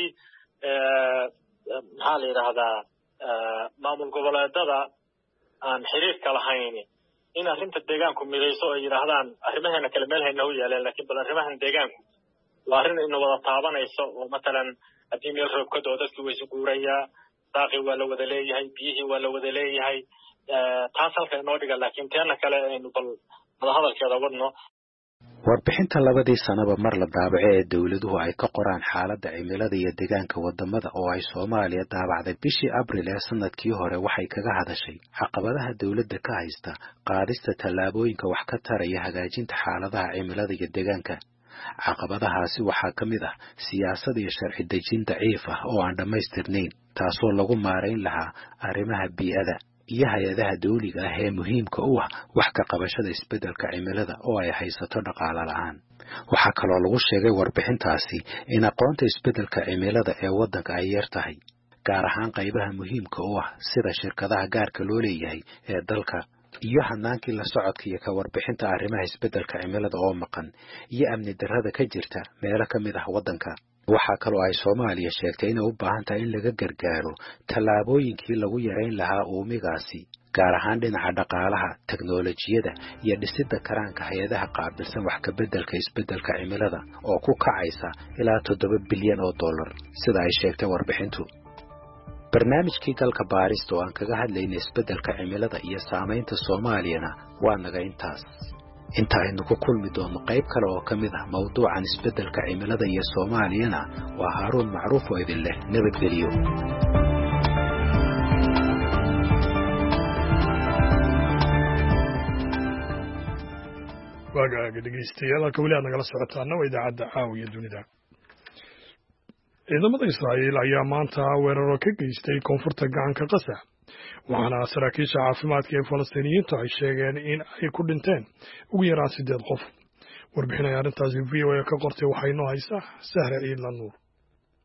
maxaa la yidhaahdaa maamul goboleedada aan xiriirka lahayn in arrinta deegaanku midayso ay yidhaahdaan arrimaheena kale meel hayna u yeeleen laakiin bal arrimahan deegaanku waa arrin ina wada taabanayso oo matalan haddii meel roob ka doo dadkii waysu guurayaa daaqii waa la wada leeyahay biyihii waa la wada leeyahay taas halka inoo dhiga laakiin teena kale aynu bal wadahadalkeeda wadno. warbixinta 2 sanaba mar la daabaco ee dawladuhu ay ka qoraan xaaladda cimilada iyo deegaanka wadamada oo ay Soomaaliya daabacday bishii Abriil ee sanadkii hore waxay kaga hadashay caqabadaha dawladda ka haysta qaadista tallaabooyinka wax ka taraya hagaajinta xaaladaha cimilada iyo deegaanka. caqabadahaasi waxaa ka mid ah siyaasad iyo sharci dejin daciif ah oo aan dhammaystirnayn taasoo lagu maareyn lahaa arrimaha bii'ada iyo hay-adaha dawliga ah ee muhiimka u ah wax ka qabashada isbeddelka cimilada oo ay haysato dhaqaale la'aan. waxaa kaloo lagu sheegay warbixintaasi in aqoonta isbeddelka cimilada ee waddanka ay yar tahay gaar ahaan qaybaha muhiimka u ah sida shirkadaha gaarka loo leeyahay ee dalka iyo hanaankii la socodka iyo ka warbixinta arrimaha isbeddelka cimilada oo maqan iyo amni darrada ka jirta meelo ka mid ah waddanka. waxaa kaloo ay Soomaaliya sheegtay inay u baahan tahay in laga gargaaro tallaabooyinkii lagu yareyn lahaa uumigaasi gaar ahaan dhinaca dhaqaalaha teknoolajiyada iyo dhisidda karaanka hay-adaha qaabilsan wax ka beddelka isbeddelka cimilada oo ku kacaysa ilaa $7 bilyan sida ay sheegtay warbixintu. barnaamijkii galka baarista oo aan kaga hadlaynay isbeddelka cimilada iyo saamaynta Soomaaliyana waa naga intaas. inta aynu ku kulmi doono qayb kale oo ka mid ah mawduucan isbeddelka cimilada iyo Soomaaliyana waa Haaruun Macruuf oo idin leh nabadgelyo. waagaaga dhegeystayaal halka weli aad nagala socotaana waa idaacadda caawiya dunida. ciidamada Israa'iil ayaa maanta weeraro ka geystay koonfurta gacanka Gaza waxaana saraakiisha caafimaadka ee Falastiiniyiintu ay sheegeen in ay ku dhinteen ugu yaraan 8 qof. warbixin ay arrintaasi VOA ka qortay waxay noo haysaa Sahra Ciidla Nuur.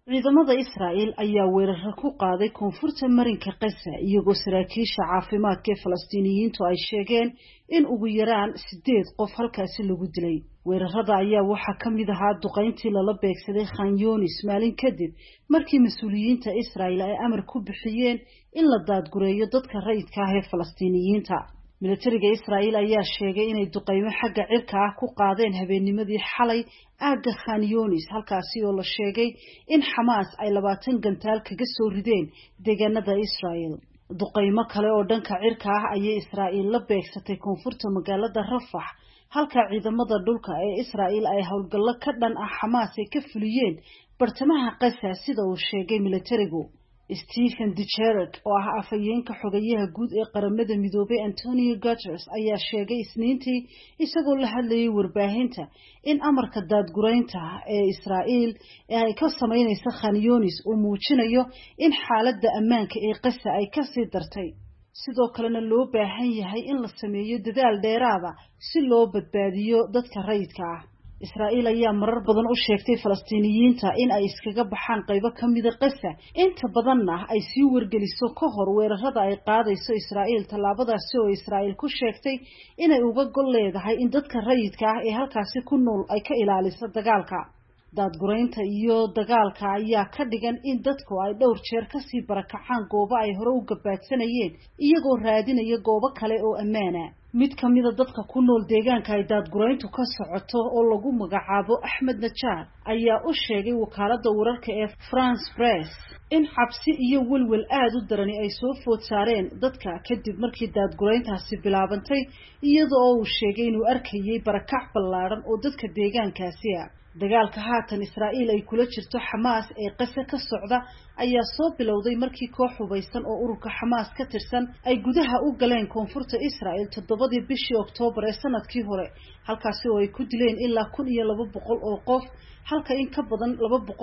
ciidamada Israa'iil ayaa weerar ku qaaday koonfurta marinka Gaza iyagoo saraakiisha caafimaadka ee Falastiiniyiintu ay sheegeen in ugu yaraan 8 qof halkaasi lagu dilay. weerarada ayaa waxaa ka mid ahaa duqeyntii lala beegsaday Khan Yunis maalin kadib markii mas'uuliyiinta Israa'iil ay amar ku bixiyeen in la daadgureeyo dadka rayidka ah ee Falastiiniyiinta. militariga Israa'iil ayaa sheegay inay duqeymo xagga cirka ah ku qaadeen habeennimadii xalay aagga Khan Yunis halkaasi oo la sheegay in Xamaas ay 20 gantaal kaga soo rideen deegaanada Israa'iil. duqeymo kale oo dhanka cirka ah ayay Israa'iil la beegsatay koonfurta magaalada Rafah halka ciidamada dhulka ee Israa'iil ay howlgallo ka dhan ah Xamaas ay ka fuliyeen bartamaha Gaza sida uu sheegay militarigu. Stephen Dujarric oo ah afhayeenka xogayaha guud ee qaramada midoobay Antonio Guterres ayaa sheegay Isniintii isagoo la hadlayay warbaahinta in amarka daadgureynta ee Israa'iil ay ka sameynayso Khan Yunis uu muujinayo in xaaladda ammaanka ee Gaza ay ka sii dartay. sidoo kalena loo baahan yahay in la sameeyo dadaal dheeraad ah si loo badbaadiyo dadka rayidka ah. Israa'iil ayaa marar badan u sheegtay Falastiiniyiinta in ay iskaga baxaan qaybo ka mid ah Gaza inta badanna ay sii wargeliso ka hor weerarada ay qaadayso Israa'iil. tallaabadaasi oo Israa'iil ku sheegtay inay uga gol leedahay in dadka rayidka ah ee halkaasi ku nool ay ka ilaaliso dagaalka. daadgureynta iyo dagaalka ayaa ka dhigan in dadku ay dhowr jeer ka sii barakacaan goobo ay hore u gabaadsanayeen iyagoo raadinaya goobo kale oo ammaan ah. mid ka mid ah dadka ku nool deegaanka ay daadgureyntu ka socoto oo lagu magacaabo Ahmed Najjar ayaa u sheegay wakaaladda wararka ee France Press in cabsi iyo welwel aad u darani ay soo food saareen dadka kadib markii daadgureyntaasi bilaabantay iyadoo uu sheegay inuu arkayay barakac ballaaran oo dadka deegaankaasi ah. dagaalka haatan Israa'iil ay kula jirto Xamaas ee Gaza ka socda ayaa soo bilowday markii koox hubeysan oo ururka Xamaas ka tirsan ay gudaha u galeen koonfurta Israa'iil 7 bishii Oktoobar ee sanadkii hore halkaasi oo ay ku dileen ilaa 1200 oo qof halka in ka badan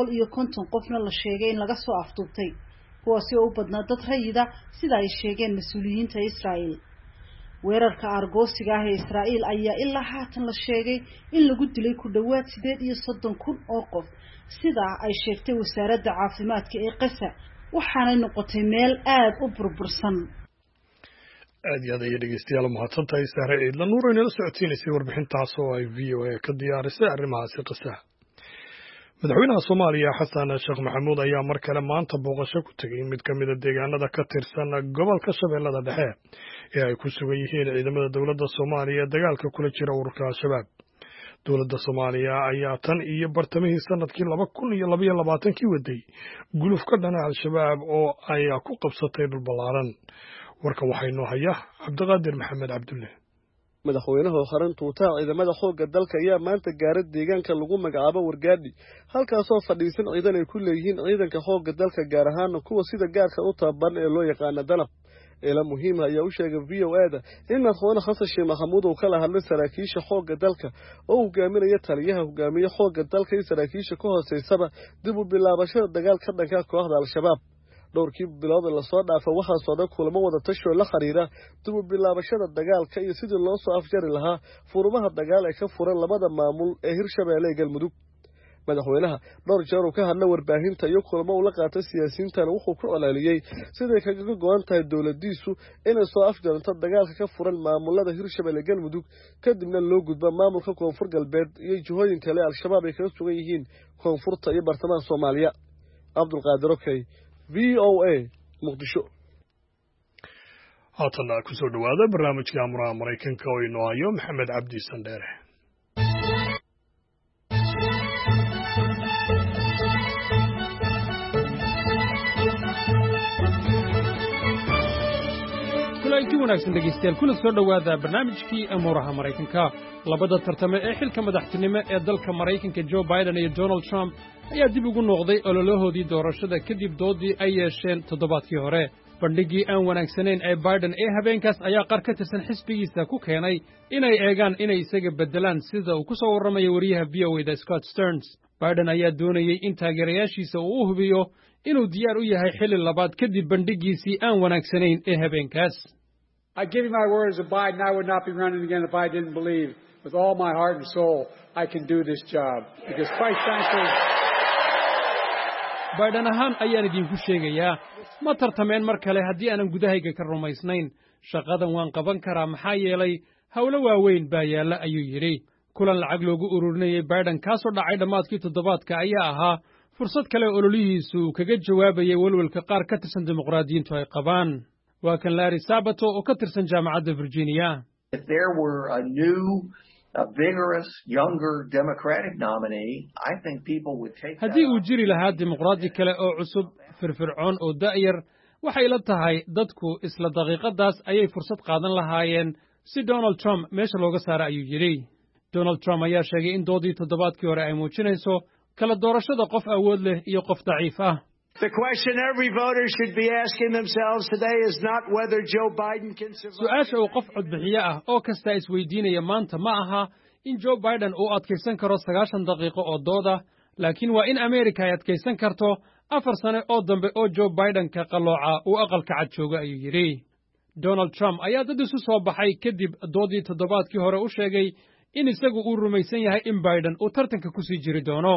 250 qofna la sheegay in laga soo afduubtay kuwaasi oo u badnaa dad rayida sida ay sheegeen mas'uuliyiinta Israa'iil. weerarka argoosiga ah ee Israa'iil ayaa ilaa haatan la sheegay in lagu dilay ku dhawaad 38,000 oo qof sida ay sheegtay wasaaradda caafimaadka ee Gaza waxaana noqotay meel aad u burbursan. aad iyo aad ayay dhegeystayaal mahadsantahay Sahre Ciidla Nuur inala socodsiinaysay warbixintaas oo ay VOA ka diyaarisay arrimahaasi Gaza. madaxweynaha Soomaaliya Xasan Sheekh Maxamuud ayaa mar kale maanta booqasho ku tagay mid ka mid ah deegaanada ka tirsan gobolka Shabeellada Dhexe ee ay ku sugan yihiin ciidamada dowladda Soomaaliya dagaalka kula jira ururka Al-Shabaab. dowladda Soomaaliya ayaa tan iyo bartamihii sanadkii 2022 waday guluf ka dhana Al-Shabaab oo ay ku qabsatay dhul ballaaran. warka waxay noo haya Cabdiqaadir Maxamed Cabdulle. madaxweynaha xarunta tuutaa ciidamada xoogga dalka ayaa maanta gaaray deegaanka lagu magacaabo Wargaadhi halkaasoo fadhiisan ciidan ay ku leeyihiin ciidanka xoogga dalka gaar ahaan kuwa sida gaarka u tababaran ee loo yaqaan Danab. ila muhiim ayaa u sheegay VOA-da in madaxweyne Xasan Sheekh Maxamuud uu kala hadlay saraakiisha xoogga dalka oo hogaaminaya taliyaha hogaamiye xoogga dalka iyo saraakiisha ka hooseysaba dib u bilaabashada dagaalka dhanka kooxda Al-Shabaab. dhowrkii bilood la soo dhaafay waxaa soo dhan kulamo wada tasho la xiriira dib u bilaabashada dagaalka iyo sidii loo soo afjari lahaa furmaha dagaal ee ka furan labada maamul ee Hirshabeelle iyo Galmudug. madaxweynaha dhowr jeer uu ka hadlay warbaahinta iyo kulamo uu la qaatay siyaasiyiintana wuxuu ku celceliyay siday kaga go'an tahay dowladdiisu inay soo afjaranto dagaalka ka furan maamulada Hirshabeelle iyo Galmudug kadibna loo gudbo maamulka Koonfur Galbeed iyo jihooyin kale Al-Shabaab ay kaga sugan yihiin koonfurta iyo bartamaha Soomaaliya. Cabdulqaadir Okay, VOA Muqdisho. haatan ku soo dhawaada barnaamijka amraha Mareykanka oo inoo hayo Maxamed Cabdi Sandheere. kulanti wanaagsan dhegeystayaal kuna soo dhawaada barnaamijkii amraha Mareykanka. labada tartame ee xilka madaxtinimo ee dalka Mareykanka Joe Biden iyo Donald Trump ayaa dib ugu noqday ololahoodii doorashada kadib doodii ay yeesheen toddobaadkii hore. bandhigii aan wanaagsanayn ee Biden ee habeenkaas ayaa qaar ka tirsan xisbigiisa ku keenay inay eegaan inay isaga beddelaan sida uu ku soo warramayo wariyaha VOA-da Scott Stearns. Biden ayaa doonayay in taageerayaashiisa uu u hubiyo inuu diyaar u yahay xilli labaad kadib bandhigiisii aan wanaagsanayn ee habeenkaas. I give you my word as a Biden, I would not be running again if I didn't believe with all my heart and soul I can do this job. Because quite frankly, baydhan ahaan ayaan idinku sheegayaa ma tartameen mar kale haddii aanan gudahayga ka rumaysnayn shaqadan waan qaban karaa maxaa yeelay howlo waaweyn baa yaalla ayuu yidhi kulan lacag loogu ururinayey baydhan kaasoo dhacay dhammaadkii toddobaadka ayaa ahaa fursad kale ololihiisu uu kaga jawaabayay welwelka qaar ka tirsan dimuqraadiyiintu ay qabaan waa kan Larry Sabato oo ka tirsan jaamacadda Virginia haddii uu jiri lahaa dimuqraadi kale oo cusub firfircoon oo da'yar waxay la tahay dadku isla daqiiqadaas ayay fursad qaadan lahaayeen si Donald Trump meesha looga saaro ayuu yidhi Donald Trump ayaa sheegay in doodii toddobaadkii hore ay muujinayso kala doorashada qof awood leh iyo qof daciif ah su'aasha uu qof codbixiye ah oo kasta isweydiinaya maanta ma aha in Joe Biden uu adkaysan karo 90 daqiiqo oo dooda laakiin waa in America ay adkaysan karto 4 sano oo dambe oo Joe Biden ka qalooca uu aqalka cad jooga ayuu yidhi Donald Trump ayaa dad isu soo baxay kadib doodii toddobaadkii hore u sheegay in isagu uu rumaysan yahay in Biden uu tartanka ku sii jiri doono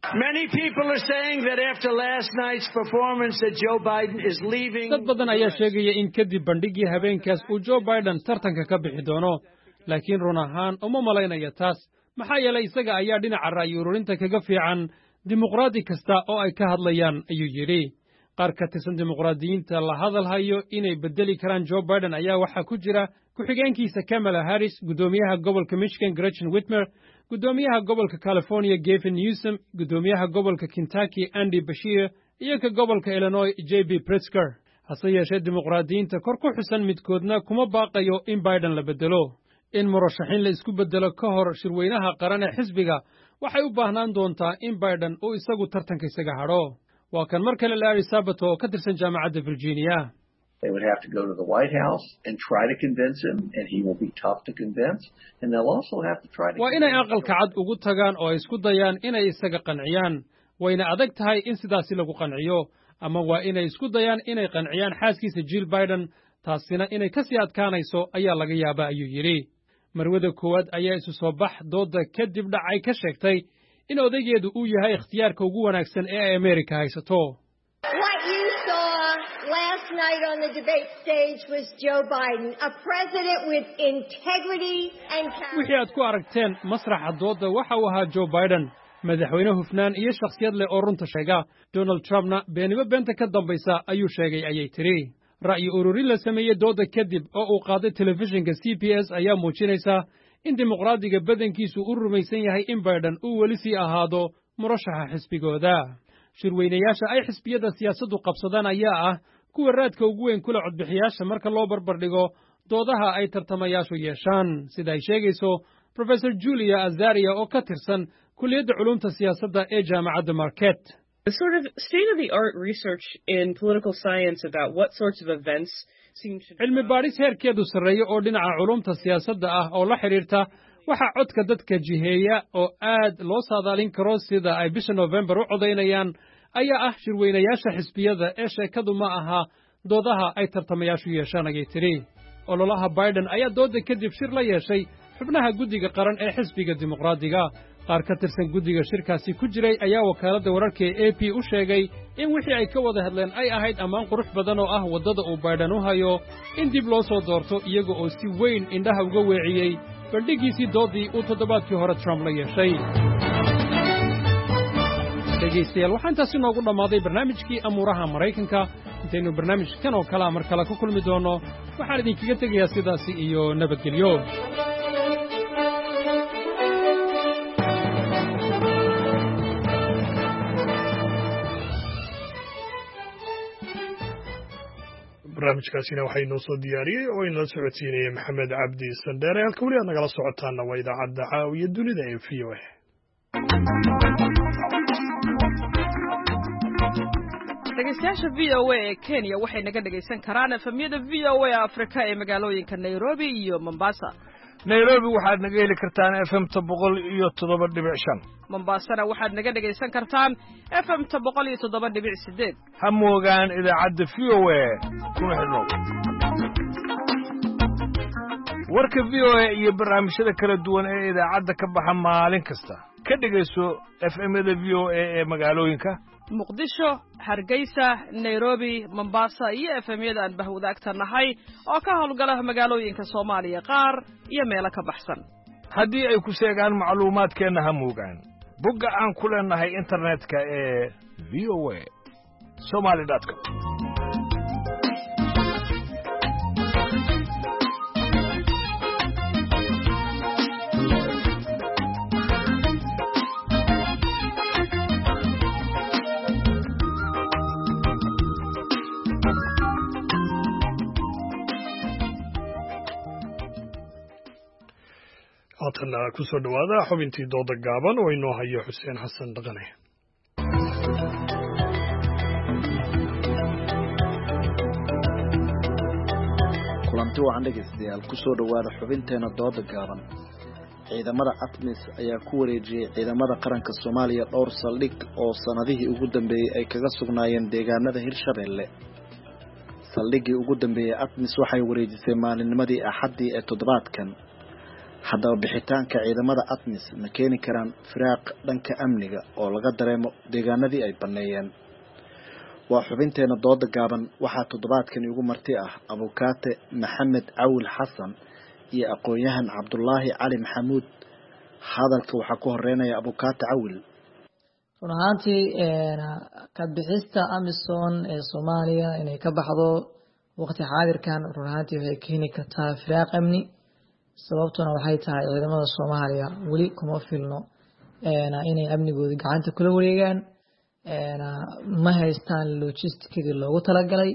dad badan ayaa sheegaya in kadib bandhigii habeenkaas uu Joe Biden tartanka ka bixi doono laakiin run ahaan uma malaynaya taas maxaa yeelay isaga ayaa dhinaca ra'yi ururinta kaga fiican dimuqraadi kasta oo ay ka hadlayaan ayuu yidhi qaar ka tirsan dimuqraadiyiinta la hadal hayo inay bedeli karaan Joe Biden ayaa waxaa ku jira ku-xigeenkiisa Kamala Harris guddoomiyaha gobolka Michigan Gretchen Whitmer guddoomiyaha gobolka California Gavin Newsom guddoomiyaha gobolka Kentucky Andy Beshear iyo ka gobolka Illinois J.B. Pritzker hase yeeshee dimuqraadiyiinta kor ku xusan midkoodna kuma baaqayo in Biden la bedelo in murashaxiin la isku bedelo ka hor shirweynaha qaran ee xisbiga waxay u baahnaan doontaa in Biden uu isagu tartanka isaga hadho waa kan mar kale Larry Sabato oo ka tirsan jaamacadda Virginia They would have to go to the White House and try to convince him, and he will be tough to convince. And they'll also have to try to. waa inay aqalka cad ugu tagaan oo ay isku dayaan inay isaga qanciyaan wayna adag tahay in sidaasi lagu qanciyo ama waa inay isku dayaan inay qanciyaan xaaskiisa Jill Biden taasina inay ka sii adkaanayso ayaa laga yaabaa ayuu yidhi marwada koowaad ayaa isu soo bax dooda kadib dhacay ka sheegtay in odaygeedu uu yahay ikhtiyaarka ugu wanaagsan ee ay Amerika haysato Last night on the debate stage was Joe Biden, a president with integrity and character. wixii aad ku aragteen masraxa dooda waxa uu ahaa Joe Biden madaxweyne hufnaan iyo shakhsiyad leh oo runta sheega Donald Trumpna beeniba beenta ka dambaysa ayuu sheegay ayay tiri ra'yi ururin la sameeyay dooda kadib oo uu qaaday telefishinka CBS ayaa muujinaysa in dimuqraadiga badankiisu u rumaysan yahay in Biden uu weli sii ahaado murashaxa xisbigooda shirweynayaasha ay xisbiyada siyaasaddu qabsadaan ayaa ah kuwa raadka ugu weyn kula codbixiyaasha marka loo barbardhigo doodaha ay tartamayaashu yeeshaan sida ay sheegayso Professor Julia Azaria oo ka tirsan kulliyadda culumta siyaasadda ee jaamacadda Marquette. The sort of state-of-the-art research in political science about what sorts of events seem to cilmi baadhis heerkeedu sarreeyo oo dhinaca culumta siyaasadda ah oo la xidhiirta waxa codka dadka jiheeya oo aad loo saadaalin karo sida ay bisha November u codaynayaan ayaa ah shirweynayaasha xisbiyada ee sheekadu ma aha doodaha ay tartamayaashu yeeshaan ayay tiri ololaha Biden ayaa dooda kadib shir la yeeshay xubnaha guddiga qaran ee xisbiga dimuqraadiga qaar ka tirsan guddiga shirkaasi ku jiray ayaa wakaaladda wararka ee AP u sheegay in wixii ay ka wada hadleen ay ahayd ammaan qurux badan oo ah waddada uu Biden u hayo in dib loo soo doorto iyaga oo si weyn indhaha uga weeciyey bandhigiisii doodii uu toddobaadkii hore Trump la yeeshay dhegaystayaal waxaa intaasi noogu dhammaaday barnaamijkii amuuraha Maraykanka intaynu barnaamijkan oo kale mar kale ku kulmi doono waxaan idinkaga tegayaa sidaasi iyo nabadgelyo barnaamijkaasina waxaa inoo soo diyaariyey oo inala socodsiinaya maxamed cabdi sandheere halka weli aad nagala socotaana waa idaacadda caawiya dunida ee VOA dhegeystayaasha VOA ee Kenya waxay naga dhegeysan karaan efemyada VOA Afrika ee magaalooyinka Nairobi iyo Mombasa. Nairobi waxaad naga heli kartaan FM-ta 107.5. Mombasana waxaad naga dhegeysan kartaan FM-ta 107.8. Ha moogaan idaacadda VOA kuna xidhnow. warka VOA iyo barnaamijyada kala duwan ee idaacadda ka baxa maalin kasta ka dhegayso FM-yada VOA ee magaalooyinka muqdisho hargeysa nairobi mombasa iyo FM-yada aan bahwadaagta nahay oo ka howlgala magaalooyinka Soomaaliya qaar iyo meelo ka baxsan haddii ay ku sheegaan macluumaadkeenna ha moogaan bogga aan ku leenahay internetka ee voasomali.com haatana ku soo dhawaada xubintii dooda gaaban oo inoo hayo xuseen xasan dhaqane kulanti wacan dhegaystayaal ku soo dhawaada xubinteena dooda gaaban ciidamada ATMIS ayaa ku wareejiyay ciidamada qaranka Soomaaliya dhowr saldhig oo sanadihii ugu dambeeyay ay kaga sugnaayeen deegaanada Hirshabeelle saldhigii ugu dambeeyay ATMIS waxay wareejisay maalinnimadii Axaddii ee toddobaadkan haddaba bixitaanka ciidamada ATMIS ma keeni karaan firaaq dhanka amniga oo laga dareemo deegaanadii ay baneeyeen waa xubinteena dooda gaaban waxaa toddobaadkan ugu marti ah abukaate Maxamed Awil Xasan iyo aqoon-yahan Cabdullaahi Cali Maxamuud hadalka waxaa ku horeynaya abukaate Awil run ahaantii ka bixista AMISOM ee Soomaaliya inay ka baxdo waqti xaadirkan run ahaantii waxay keeni kartaa firaaq amni sababtuna waxay tahay ciidamada Soomaaliya wali kuma filno inay amnigooda gacanta kula wareegaan ma haystaan logisticadii loogu talagalay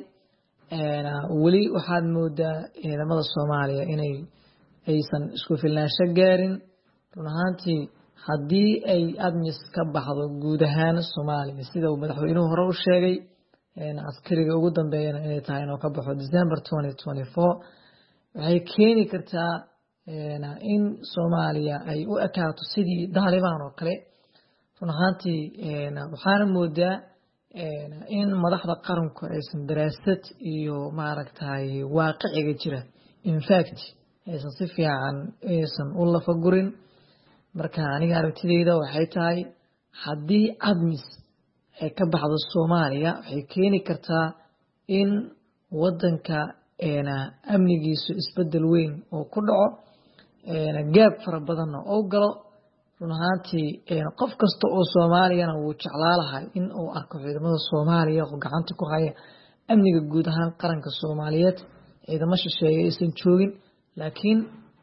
wali waxaad moodaa ciidamada Soomaaliya inay aysan isku filnaansho gaarin run ahaantii haddii ay ATMIS ka baxdo guud ahaan Soomaaliya sida uu madaxweynuhu hore u sheegay askariga ugu dambeeyana inay tahay inuu ka baxo December 2024 waxay keeni kartaa in Soomaaliya ay u ekaato sidii Taliban oo kale run ahaantii waxaana moodaa in madaxda qaranku aysan daraasad iyo maaragtay waaqiciga jira in fact aysan si fiican aysan u lafagurin marka aniga aragtidayda waxay tahay haddii ATMIS ay ka baxdo Soomaaliya waxay keeni kartaa in wadanka amnigiisu isbedel weyn oo ku dhaco gaab fara badan oo galo run ahaantii qof kasta oo Soomaaliyana wuu jeclaalahay in uu arko ciidamada Soomaaliya oo gacanta ku haya amniga guud ahaan qaranka Soomaaliyeed ciidamo shisheeye aysan joogin laakiin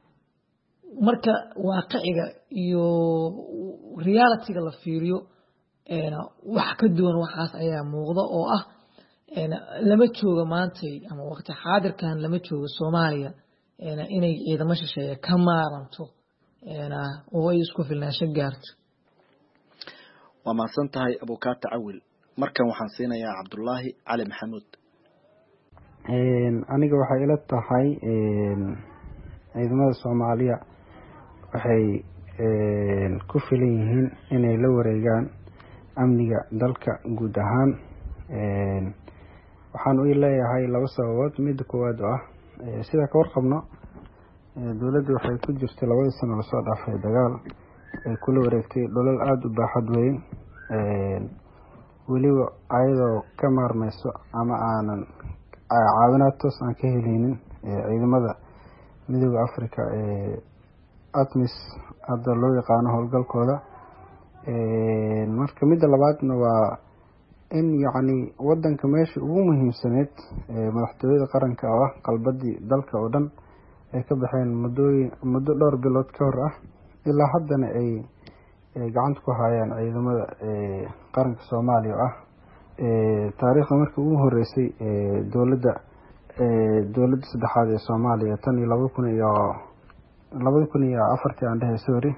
marka waaqiciga iyo reality-ga la fiiriyo wax ka duwan waxaas ayaa muuqda oo ah lama joogo maantay ama waqti xaadirkan lama joogo Soomaaliya inay ciidamo shisheeye ka maaranto oo ay isku filnaansho gaarto waa maasan tahay abukaate Awil markan waxaan siinayaa Cabdullaahi Cali Maxamuud aniga waxay ila tahay ciidamada Soomaaliya waxay ku filan yihiin inay la wareegaan amniga dalka guud ahaan waxaan u leeyahay laba sababood mid koowaad ah sida ka warqabno dawladdu waxay ku jirtay 2 sano lasoo dhaafay dagaal ay kula wareegtay dhulal aad u baaxad weyn weliba ayadoo ka maarmayso ama aanan caawinaad toos aan ka helinin ciidamada midowga Afrika ee ATMIS hadda loo yaqaano howlgalkooda marka midda labaadna waa in yacni wadanka meesha ugu muhiimsaneed madaxtooyada qaranka oo ah qalbadii dalka oo dhan ay ka baxeen muddo dhowr bilood ka hor ah ilaa haddana ay gacanta ku hayaan ciidamada qaranka Soomaaliya oo ah taariikhda markii ugu horeysay dawladda saddexaad ee Soomaaliya tan iyo 2004 aan dhahay sorry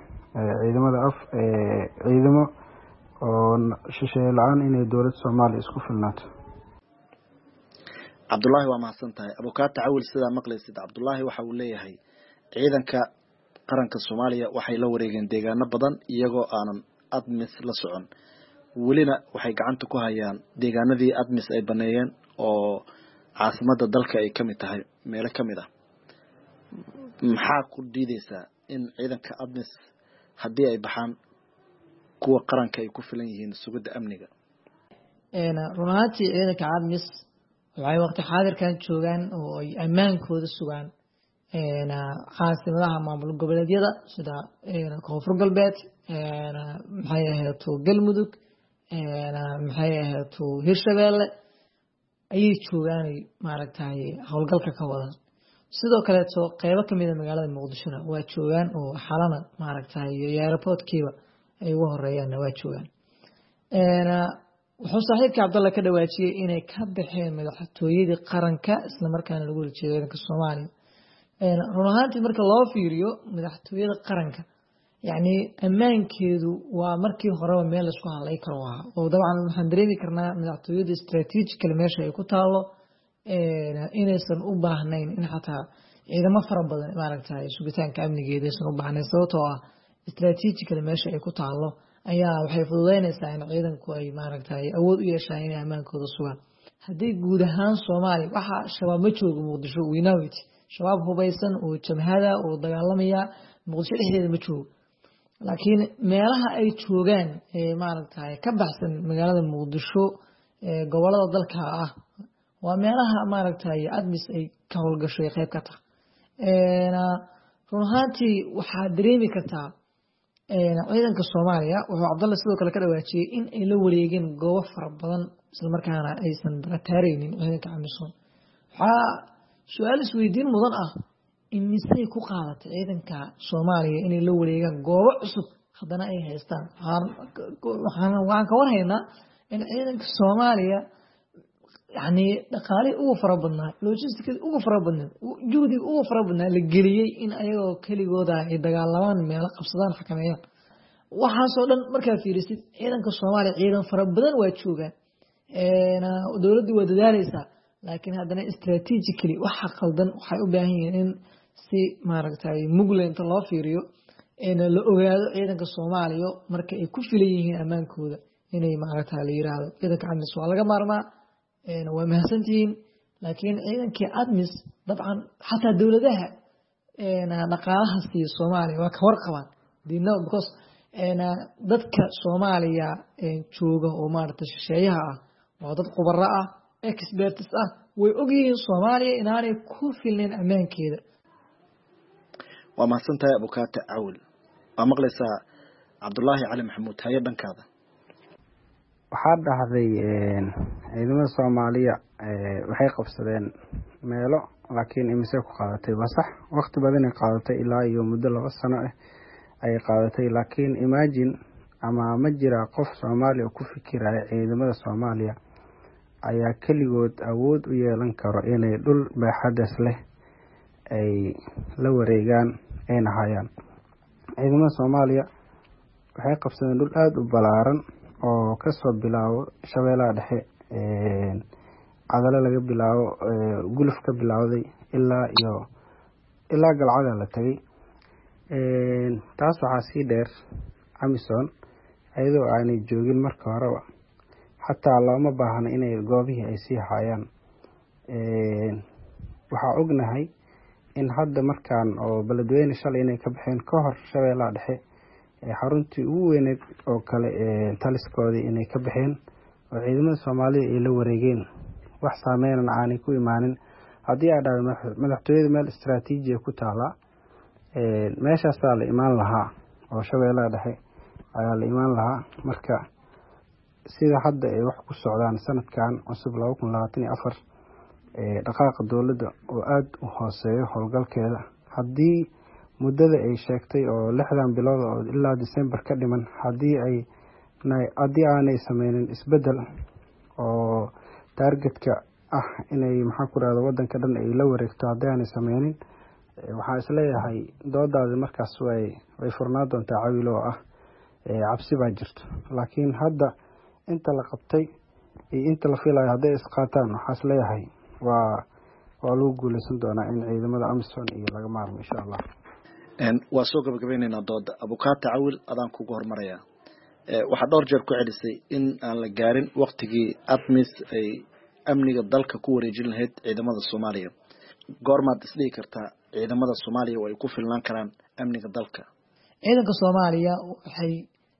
ciidamo oo shisheeye la'aan inay dawladda Soomaaliya isku filnaato Cabdullaahi waa mahadsan tahay abukaate Awil sidaa maqlaysid Cabdullaahi waxa uu leeyahay ciidanka qaranka Soomaaliya waxay la wareegeen deegaano badan iyagoo aanan ATMIS la socon welina waxay gacanta ku hayaan deegaanadii ATMIS ay baneeyeen oo caasimada dalka ay kamid tahay meelo kamid ah maxaa ku diideysaa in ciidanka ATMIS haddii ay baxaan kuwa qaranka ay ku filan yihiin sugidda amniga? run ahaantii ciidanka ADMIS waxay waqti xaadirkan joogaan oo ay ammaankooda sugaan caasimadaha maamul goboleedyada sida koonfur galbeed maxay ahayd galmudug maxay ahayd hirshabeelle ayay joogaan maaragtay howlgalka ka wadan. sidoo kale qaybo kamid ah magaalada muqdishona waa joogaan oo xalana maaragtay iyo airportkiiba ay ugu horeeyaan waa joogaan. wuxuu saaxiibka Cabdulla ka dhawaajiyay inay ka baxeen madaxtooyadii qaranka isla markaana lagu rijeeyo ciidanka Soomaaliya. run ahaantii marka loo fiiriyo madaxtooyada qaranka yani ammaankeedu waa markii horeba meel la isku halay karo waa oo dabcan waxaan dareemi karnaa madaxtooyada strategical meesha ay ku taalo inaysan u baahnayn in xataa ciidamo fara badan maaragtay sugitaanka amnigeeda aysan u baahnayn sababtoo ah strategical meesha ay ku taalo ayaa waxay fududeynaysaa in ciidanku ay maaragtay awood u yeeshaan inay ammaankooda sugaan. haddii guud ahaan Soomaaliya waxa shabaab ma joogo Muqdisho winawit shabaab hubaysan oo jamhada oo dagaalamaya Muqdisho dhexdeeda ma joogo laakiin meelaha ay joogaan maaragtay ka baxsan magaalada Muqdisho gobolada dalka ah waa meelaha maaragtay ADMIS ay ka howlgasho qayb ka tahay. run ahaantii waxaa dareemi kartaa ciidanka Soomaaliya wuxuu Cabdulla sidoo kale ka dhawaajiyay in ay la wareegeen goobo fara badan isla markaana aysan taareynin ciidanka AMISOM. waxaa su'aal isweydiin mudan ah in misay ku qaadatay ciidanka Soomaaliya inay la wareegaan goobo cusub haddana ay haystaan. waxaan ka warhaynaa in ciidanka Soomaaliya yani dhaqaale ugu fara badnaa logistics ugu fara badnaa juhdi ugu fara badnaa la geliyay in ayagoo keligooda ay dagaalamaan meelo qabsadaan xakameeyaan. waxaasoo dhan markaa fiirisid ciidanka Soomaaliya ciidan fara badan waa joogaan dowladdu waa dadaalaysaa laakiin haddana strategically waxa qaldan waxay u baahan yihiin in si maaragtay mugleenta loo fiiriyo la ogaado ciidanka Soomaaliya marka ay ku filan yihiin ammaankooda inay maaragtay la yiraahdo ciidanka ADMIS waa laga maarmaa waa mahadsantihiin laakiin ciidankii ADMIS dabcan xataa dowladaha dhaqaalaha siiya Soomaaliya waa ka warqabaan because dadka Soomaaliya jooga oo maaragtay shisheeyaha ah waa dad khubaro ah experts ah way ogyihiin Soomaaliya inaanay ku filnayn ammaankeeda. waa mahadsantahay Abukaate Cawil. waa maqlaysaa Cabdullaahi Cali Maxamuud haye dhankaada. waxaa dhacday ciidamada Soomaaliya waxay qabsadeen meelo laakiin imise ku qaadatay waa sax waqti badan ay qaadatay ilaa iyo muddo 2 sano ah ay qaadatay laakiin imagine ama ma jira qof Soomaali oo ku fikiraya ciidamada Soomaaliya ayaa kaligood awood u yeelan karo inay dhul baaxadaas leh ay la wareegaan ay hayaan. ciidamada Soomaaliya waxay qabsadeen dhul aad u balaaran oo ka soo bilaabo Shabeellaha Dhexe cadalo laga bilaabo guluf ka bilowday ilaa galcada la tagay. taas waxaa sii dheer AMISOM ayadoo aanay joogin marka horeba xataa looma baahna inay goobihii ay sii hayaan. waxaa ognahay in hadda markaan oo beledweyne shalay inay ka baxeen ka hor Shabeellaha Dhexe xaruntii ugu weyneed oo kale taliskoodii inay ka baxeen oo ciidamada Soomaaliya ay la wareegeen wax saameyn aanay ku imaanin. haddii ay dhacdo madaxtooyada meel istiraatiiji ku taala meeshaas la imaan lahaa oo Shabeellaha Dhexe ayaa la imaan lahaa. marka sida hadda ay wax ku socdaan sanadkan cusub 2024 dhaqaaqa dowladda oo aad u hooseeyo howlgalkeeda haddii muddada ay sheegtay oo 6 bilood oo ilaa December ka dhiman haddii aanay sameynin isbedel oo targetka ah inay maxaa ku raado wadanka dhan ay la wareegto haddii aanay sameynin waxaan isleeyahay doodaada markaas way furnaa doontaa Cawil oo ah cabsi baa jirto. laakiin hadda inta la qabtay iyo inta la filayo hadday isqaataan waxaan isleeyahay waa lagu guuleysan doonaa in ciidamada AMISOM iyo laga maarmo insha Allah. waa soo gabagabaynaynaa dooda. Abukaate Cawil adaan kugu hormarayaa. waxaa dhowr jeer ku celisay in aan la gaarin waqtigii ADMIS ay amniga dalka ku wareejin lahayd ciidamada Soomaaliya. goormaad isdhihi kartaa ciidamada Soomaaliya way ku filnaan karaan amniga dalka? ciidanka Soomaaliya waxay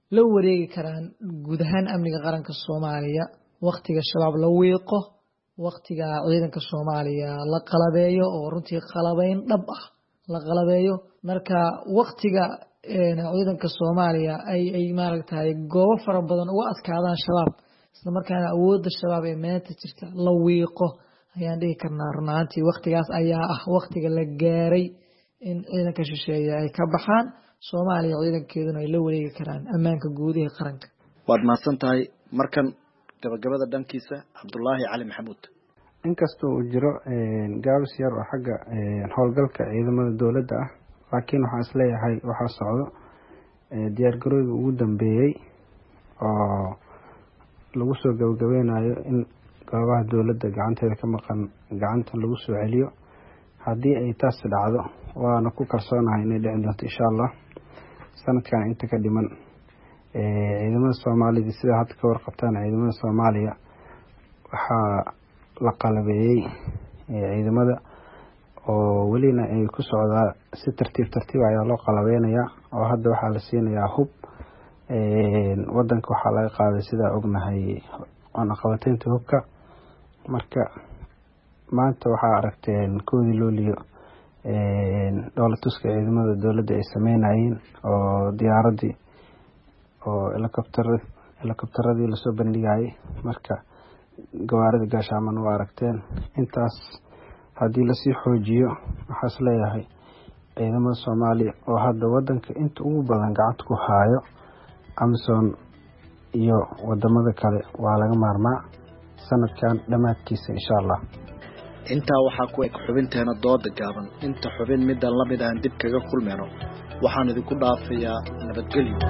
la wareegi karaan guud ahaan amniga qaranka Soomaaliya waqtiga shabaab la wiiqo waqtiga ciidanka Soomaaliya la qalabeeyo oo runtii qalabeyn dhab ah la qalabeeyo marka waqtiga ciidanka Soomaaliya ay maaragtay goobo fara badan uga adkaadaan shabaab isla markaana awoodda shabaab ee maanta jirta la wiiqo ayaan dhihi karnaa runaantii waqtigaas ayaa ah waqtiga la gaaray in ciidanka shisheeye ay ka baxaan Soomaaliya ciidankeeduna ay la wareegi karaan ammaanka guud ee qaranka waad mahadsantahay markan gabagabada dhankiisa Cabdullaahi Cali Maxamuud inkastoo uu jiro gaabis yar oo xagga howlgalka ciidamada dawladda ah laakiin waxaan isleeyahay waxaa socdo diyaar garowga ugu dambeeyay oo lagu soo gabagabeynayo in goobaha dawladda gacanteeda ka maqan gacanta lagu soo celiyo haddii ay taas dhacdo waana ku kalsoonahay inay dhici doonto insha Allah sanadkan inta ka dhiman ciidamada Soomaaliya sida hadda ka warqabtaan ciidamada Soomaaliya waxaa la qalabeeyay ciidamada oo welina ay ku socdaa si tartiib ayaa loo qalabeynayaa oo hadda waxaa la siinayaa hub wadanka waxaa laga qaaday sida ognahay cunaqabateynta hubka marka maanta waxaa aragteen koodii looliyo dowlatuska ciidamada dawladda ay sameynayeen oo diyaaradii oo helikobtaradii lasoo bandhigayay marka gawaarida gaashaaman waa aragteen intaas haddii lasii xoojiyo waxaas leeyahay ciidamada Soomaaliya oo hadda wadanka inta ugu badan gacanta ku haayo Amazon iyo wadamada kale waa laga maarmaa sanadkan dhamaadkiisa insha Allah intaa waxaa ku eg xubinteena dooda gaaban inta xubin midaan la mid aan dib kaga kulmeyno waxaan idinku dhaafayaa nabadgelyo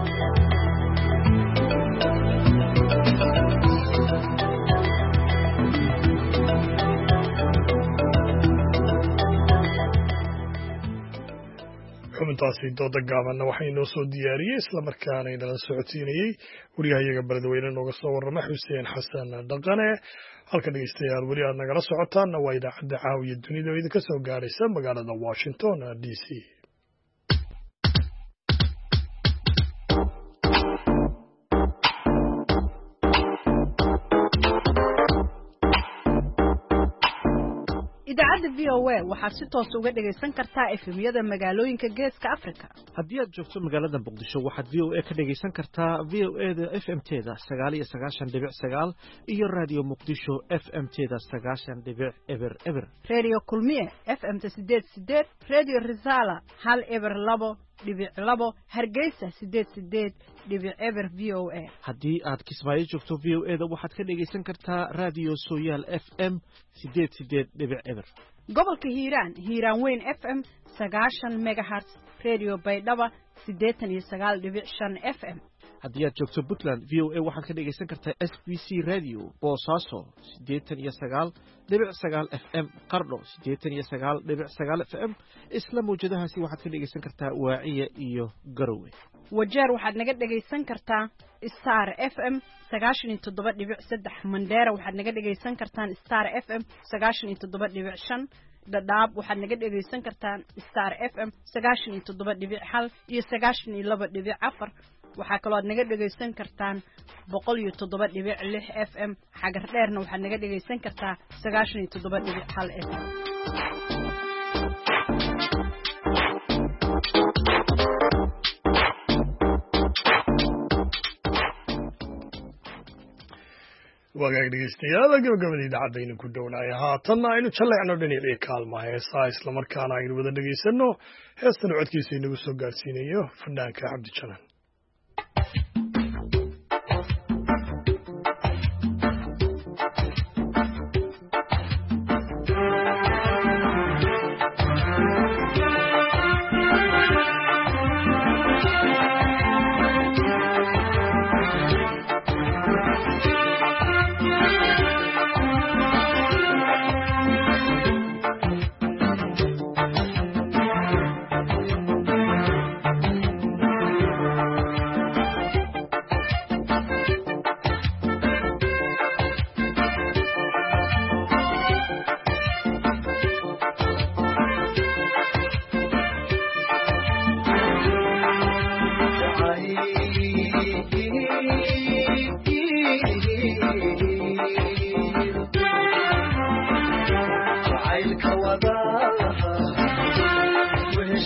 xubintaasi dooda gaabanna waxaa inoo soo diyaariyey islamarkaana inala socodsiinayey wariyahayaga beledweyne nooga soo warrama Xuseen Xasan Dhaqane halka dhegeystayaal weli aad nagala socotaanna waa idaacadda caawiya dunida oo idinka soo gaaraysa magaalada Washington DC. idaacadda VOA waxaad si toos uga dhagaysan kartaa efemyada magaalooyinka Geeska Afrika. Haddii aad joogto magaalada Muqdisho waxaad VOA ka dhagaysan kartaa VOA-da FM-teeda 99.9 iyo Radio Muqdisho FM-teeda 90.0. Radio Kulmiye FM-ta 88, Radio Risala 102.2, Hargeysa 88.0 VOA. Haddii aad Kismaayo joogto VOA-da waxaad ka dhagaysan kartaa Radio Sooyaal FM 88.0. gobolka Hiiraan Weyn FM 90 MHz, Radio Baydhabo 89.5 FM. haddii aad joogto Puntland VOA waxaad ka dhagaysan kartaa SBC Radio Boosaaso 89.9 FM, Qardho 89.9 FM. isla mawjadahaasi waxaad ka dhagaysan kartaa Waaciya iyo Garowe. Wajeer waxaad naga dhagaysan kartaa Star FM 97.3, Mandera waxaad naga dhagaysan kartaan Star FM 97.5, Dadaab waxaad naga dhagaysan kartaan Star FM 97.1 iyo 92.4. waxaa kaloo aad naga dhagaysan kartaan 107.6 FM. xagar dheerna waxaad naga dhagaysan kartaa 97.1 FM. wagaag dhegeystayaal gabagabada idaacadaynu ku dhownahay haatanna aynu jaleecno dhinacii kaalmaha heesaa islamarkaana aynu wada dhegeysanno heestan codkiisa inagu soo gaarsiinayo fanaanka Cabdi Janan.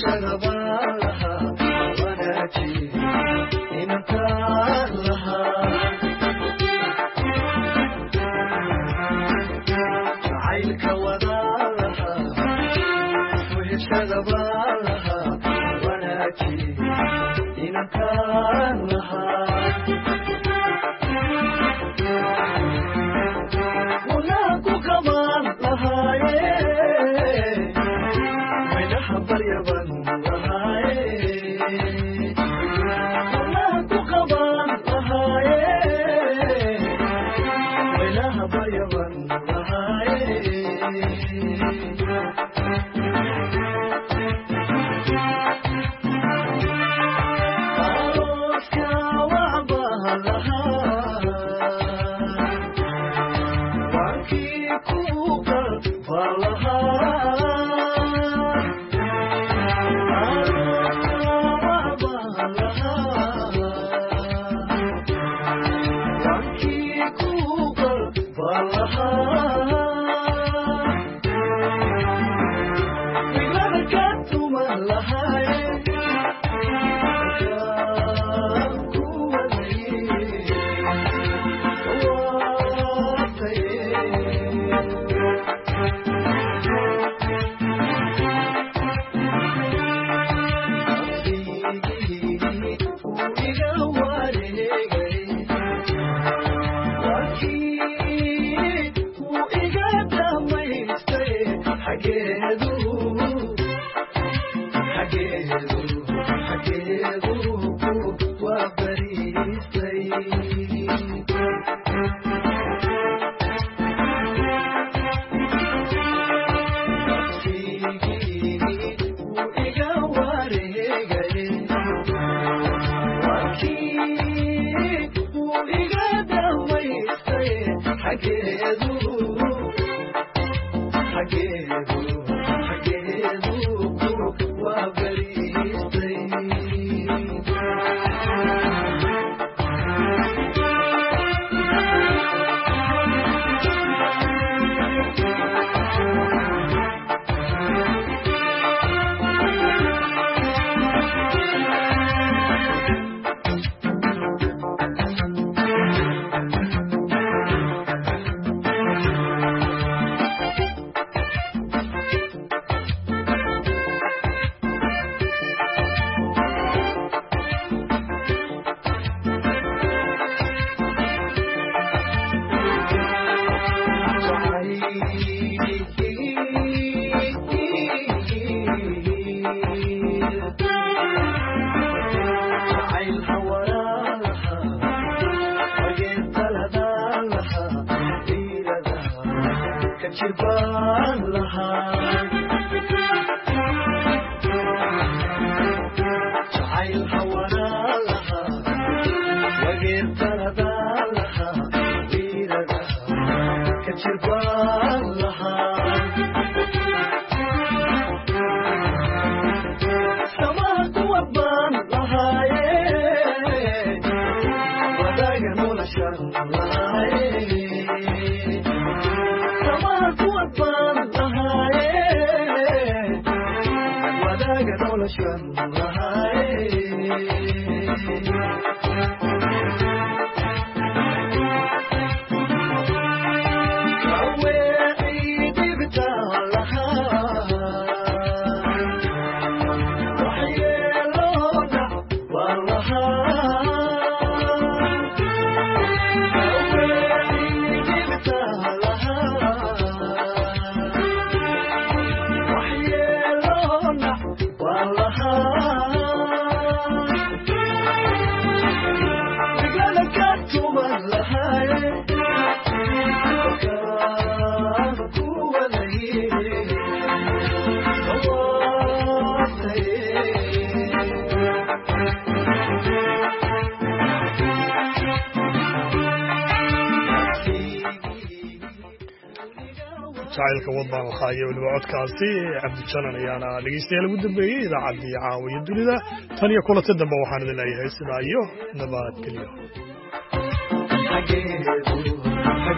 jacaylka wadbaan waxaayo weliba codkaasi cabdijanan ayaana dhegeystayaal ugu dambeeyey idaacaddii caawiya dunida tan iyo kulanta dambe waxaan idin leeyahay sidaa iyo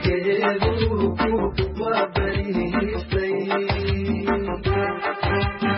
nabadgelyo